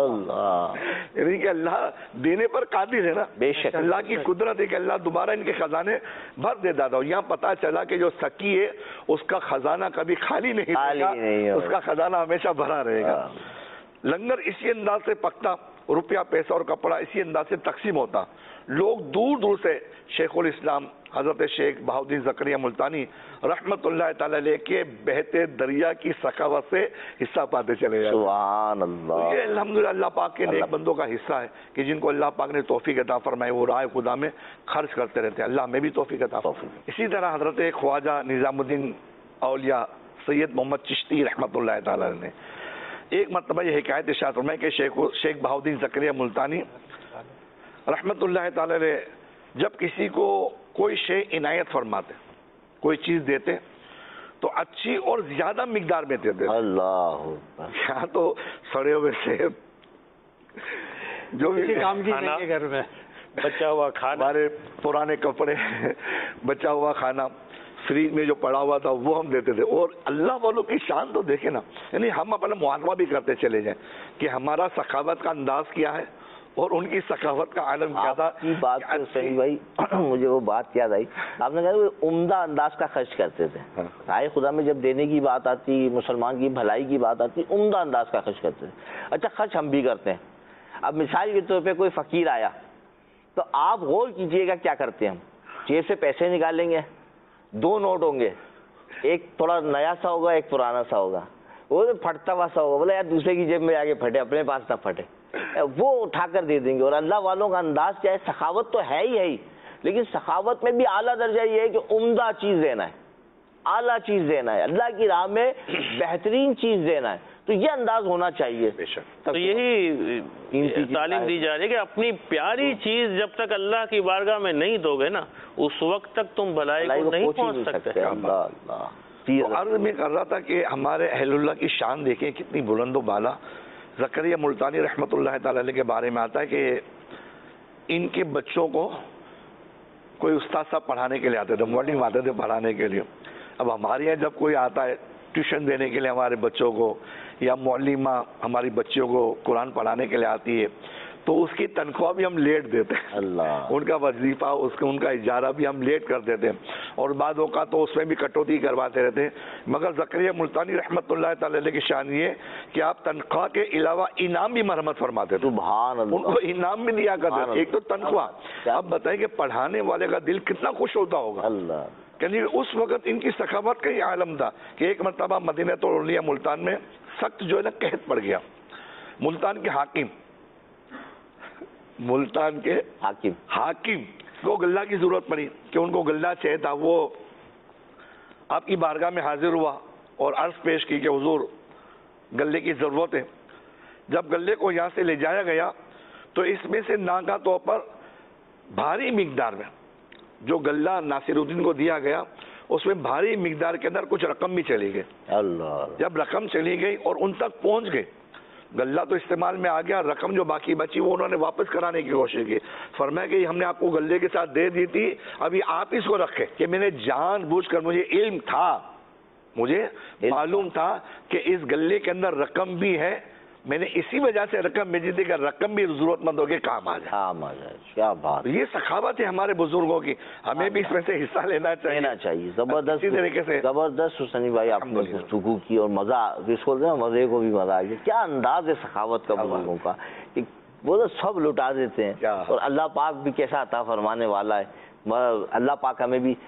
اللہ، یعنی کہ اللہ دینے پر قادر ہے نا، بے شک اللہ کی قدرت ہے کہ اللہ دوبارہ ان کے خزانے بھر دیتا تھا۔ یہاں پتہ چلا کہ جو سکی ہے اس کا خزانہ کبھی خالی نہیں رہے گا، اس کا خزانہ ہمیشہ بھرا رہے گا۔ لنگر اسی انداز سے پکتا روپیہ پیسہ اور کپڑا اسی انداز سے تقسیم ہوتا. لوگ دور دور سے شیخ الاسلام حضرت شیخ بہاؤالدین زکریا ملتانی رحمت اللہ تعالی علیہ کے بہتے دریا کی سخاوت سے حصہ پاتے چلے جاتے. سبحان اللہ. یہ الحمدللہ اللہ پاک کے نیک بندوں کا حصہ ہے کہ جن کو اللہ پاک نے توفیق عطا فرمائی وہ راہ خدا میں خرچ کرتے رہتے ہیں. اللہ ہمیں بھی توفیق عطا فرمائے. اسی طرح حضرت خواجہ نظام الدین اولیاء سید محمد چشتی رحمت اللہ تعالی علیہ نے ایک مرتبہ یہ حکایت ارشاد فرمائی کہ شیخ شیخ بہاؤالدین زکریا ملتانی رحمت اللہ تعالی علیہ جب کسی کو کوئی شے عنایت فرماتے، کوئی چیز دیتے تو اچھی اور زیادہ مقدار میں دیتے. اللہ یہاں تو سڑے ہوئے سے جو بھی کام کی نہیں گھر میں بچا ہوا کھانا، ہمارے پرانے کپڑے، بچا ہوا کھانا فریج میں جو پڑا ہوا تھا وہ ہم دیتے تھے. اور اللہ والوں کی شان تو دیکھیں نا، یعنی ہم اپنا محاسبہ بھی کرتے چلے جائیں کہ ہمارا سخاوت کا انداز کیا ہے اور ان کی سخاوت کا عالم کیا تھا. آپ کی بات تو صحیح بھائی، مجھے وہ بات یاد آئی. آپ نے کہا وہ عمدہ انداز کا خرچ کرتے تھے. رائے خدا میں جب دینے کی بات آتی، مسلمان کی بھلائی کی بات آتی، عمدہ انداز کا خرچ کرتے تھے. اچھا خرچ ہم بھی کرتے ہیں. اب مثال کے طور پہ کوئی فقیر آیا تو آپ غور کیجئے گا کیا کرتے ہیں. ہم جیب سے پیسے نکالیں گے، دو نوٹ ہوں گے، ایک تھوڑا نیا سا ہوگا ایک پرانا سا ہوگا، وہ پھٹتا ہوا سا ہوگا، بولے یار دوسرے کی جیب میں آگے پھٹے، اپنے پاس نہ پھٹے، وہ اٹھا کر دے دیں گے. اور اللہ والوں کا انداز کیا ہے؟ سخاوت تو ہے ہی ہے ہی، لیکن سخاوت میں بھی اعلیٰ درجہ یہ ہے کہ عمدہ چیز دینا ہے، اعلیٰ چیز دینا ہے، اللہ کی راہ میں بہترین چیز دینا ہے. تو یہ انداز ہونا چاہیے. تو یہی تعلیم دی جا رہی ہے کہ اپنی پیاری چیز جب تک اللہ کی بارگاہ میں نہیں دو گے نا، اس وقت تک تم بھلائی کو نہیں پہنچ سکتے. تو عرض میں کر رہا تھا کہ ہمارے اہل اللہ کی شان دیکھیں کتنی بلند و بالا. زکریا ملتانی رحمت اللہ تعالی علیہ کے بارے میں آتا ہے کہ ان کے بچوں کو کوئی استاد صاحب پڑھانے کے لیے آتے تھے، معلم آتے تھے پڑھانے کے لیے. اب ہمارے یہاں جب کوئی آتا ہے ٹیوشن دینے کے لیے ہمارے بچوں کو، یا معلمہ ہماری بچیوں کو قرآن پڑھانے کے لیے آتی ہے، تو اس کی تنخواہ بھی ہم لیٹ دیتے ہیں. اللہ ان کا وظیفہ، اس کا ان کا اجارہ بھی ہم لیٹ کر دیتے ہیں، اور بعد اوقات تو اس میں بھی کٹوتی کرواتے رہتے ہیں. مگر زکریا ملتانی رحمت اللہ تعالی علیہ کی شان یہ کہ آپ تنخواہ کے علاوہ انعام بھی مرحمت فرماتے تھے. سبحان اللہ. ان کو انعام بھی دیا کرتے تھے. ایک تو تنخواہ. اب بتائیں کہ پڑھانے والے کا دل کتنا خوش ہوتا ہوگا. اللہ کہ اس وقت ان کی سخاوت کا ہی عالم تھا کہ ایک مرتبہ مدینہ الاولیاء ملتان میں سخت جو ہے نا قحط پڑ گیا. ملتان کے حاکم ملتان کے حاکم حاکم کو غلہ کی ضرورت پڑی کہ ان کو غلہ چاہیے تھا. وہ آپ کی بارگاہ میں حاضر ہوا اور عرض پیش کی کہ حضور غلے کی ضرورت ہے. جب غلے کو یہاں سے لے جایا گیا تو اس میں سے ناگا طور پر بھاری مقدار میں جو غلہ ناصر الدین کو دیا گیا اس میں بھاری مقدار کے اندر کچھ رقم بھی چلی گئی. اللہ جب رقم چلی گئی اور ان تک پہنچ گئے، غلہ تو استعمال میں آ گیا، رقم جو باقی بچی وہ انہوں نے واپس کرانے کی کوشش کی. فرمایا کہ ہم نے آپ کو غلے کے ساتھ دے دی تھی، ابھی آپ اس کو رکھے. کہ میں نے جان بوجھ کر، مجھے علم تھا، مجھے معلوم تھا کہ اس غلے کے اندر رقم بھی ہے، میں نے اسی وجہ سے رقم بھیجی تھی کہ رقم بھی ضرورت مندوں کے کام آ جائے. کام آ جائے. کیا بات. یہ سخاوت ہے ہمارے بزرگوں کی، ہمیں بھی اس میں سے حصہ لینا چاہیے. لینا چاہیے. زبردست اسی طریقے سے زبردست حسنی بھائی آپ نے گفتگو کی اور مزہ اس کو مزے کو بھی مزہ آ گیا. کیا انداز ہے سخاوت کا بزرگوں کا، وہ تو سب لٹا دیتے ہیں. اور اللہ پاک بھی کیسا عطا فرمانے والا ہے. اللہ پاک ہمیں بھی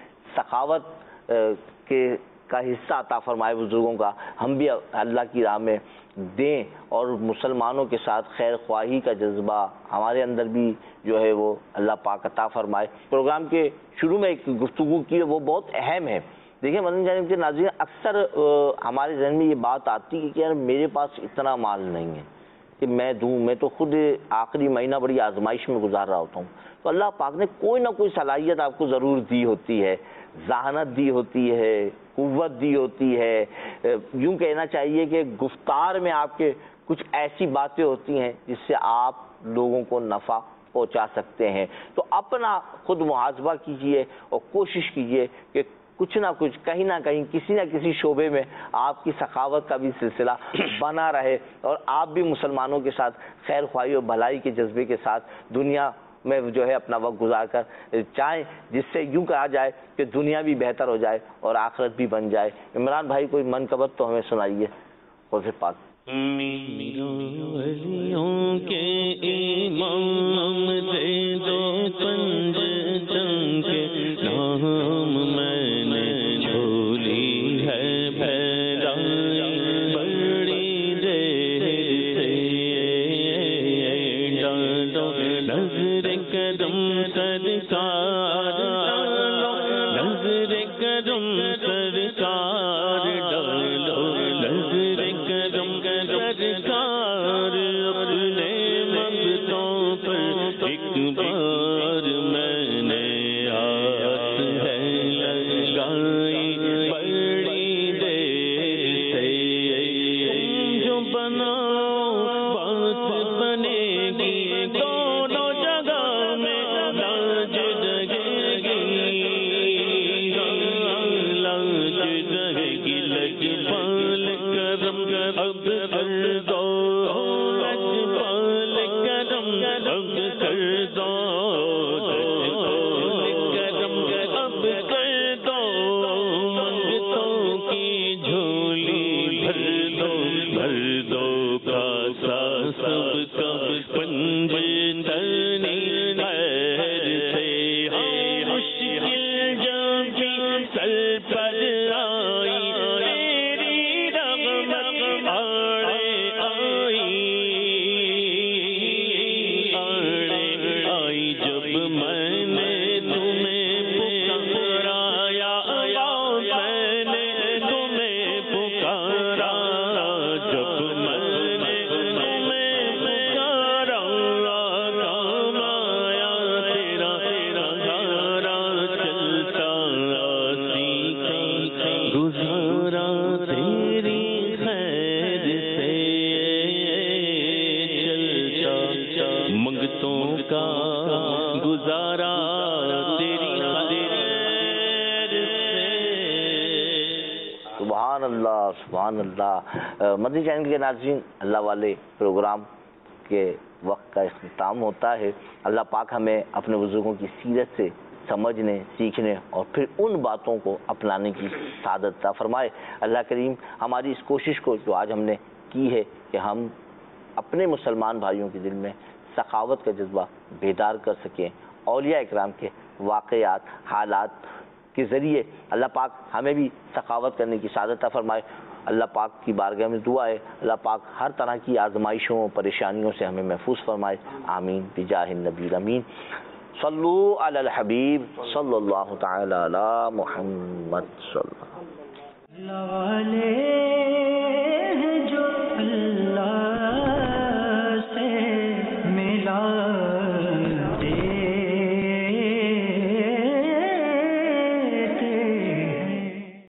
سخاوت کے کا حصہ عطا فرمائے بزرگوں کا. ہم بھی اللہ کی راہ میں دیں اور مسلمانوں کے ساتھ خیر خواہی کا جذبہ ہمارے اندر بھی جو ہے وہ اللہ پاک عطا فرمائے. پروگرام کے شروع میں ایک گفتگو کی ہے وہ بہت اہم ہے. دیکھیں مدنی جانب کے ناظرین، اکثر ہمارے ذہن میں یہ بات آتی ہے کہ یار میرے پاس اتنا مال نہیں ہے کہ میں دوں. میں تو خود آخری مہینہ بڑی آزمائش میں گزار رہا ہوتا ہوں. تو اللہ پاک نے کوئی نہ کوئی صلاحیت آپ کو ضرور دی ہوتی ہے، ذہانت دی ہوتی ہے، قوت دی ہوتی ہے. یوں کہنا چاہیے کہ گفتار میں آپ کے کچھ ایسی باتیں ہوتی ہیں جس سے آپ لوگوں کو نفع پہنچا سکتے ہیں. تو اپنا خود محاسبہ کیجئے اور کوشش کیجئے کہ کچھ نہ کچھ کہیں نہ کہیں کسی نہ کسی شعبے میں آپ کی سخاوت کا بھی سلسلہ بنا رہے اور آپ بھی مسلمانوں کے ساتھ خیر خواہی اور بھلائی کے جذبے کے ساتھ دنیا میں جو ہے اپنا وقت گزار کر چاہیں، جس سے یوں کہا جائے کہ دنیا بھی بہتر ہو جائے اور آخرت بھی بن جائے. عمران بھائی کوئی منقبت تو ہمیں سنائیے. حوض پاک میرا ولیوں کے امام دے دو پنج جنگ نام میں نے جھولی ہے بھیرائی بڑی دیر سے ڈالو نظر کرم سرکار ڈالو نظر کرم سرکار ڈالو نظر کرم سرکار اپنے مقتوں پر ایک بار میں نے آس ہے لگائی بڑی دیر سے جو بناؤ بات بنے گی دونوں جگہ میں لاج رہے گی لاج رہے گی لگ پال کرم اب کر دو لگ پال کرم اب کر دو کرم اب کر دو منگتوں کی جھولی بھر دو بھر دو کاسا سب کا پنج تنی خیر سے مشکل جب بھی سر پر آئی تیری رحمت آڑے آئی آڑے آئی جب میں نے تمہیں پکارایا میں نے تمہیں پکارا جب میں نے تمہیں پکارا کام آیا تیرا تیرا گارا چلتا سیکھا گزارا تیری خیر سے چلتا منگتوں کا گزارا تیری خیر سے. سبحان اللہ سبحان اللہ. مدنی چینل کے ناظرین، اللہ والے پروگرام کے وقت کا اختتام ہوتا ہے. اللہ پاک ہمیں اپنے بزرگوں کی سیرت سے سمجھنے، سیکھنے اور پھر ان باتوں کو اپنانے کی سعادت عطا فرمائے. اللہ کریم ہماری اس کوشش کو جو آج ہم نے کی ہے کہ ہم اپنے مسلمان بھائیوں کے دل میں سخاوت کا جذبہ بیدار کر سکیں، اولیاء اکرام کے واقعات، حالات کے ذریعے اللہ پاک ہمیں بھی سخاوت کرنے کی سعادت عطا فرمائے. اللہ پاک کی بارگاہ میں دعا ہے اللہ پاک ہر طرح کی آزمائشوں پریشانیوں سے ہمیں محفوظ فرمائے. آمین بجاہ النبی الامین. صلو علی الحبیب صلی اللہ تعالی علی محمد صلی اللہ والے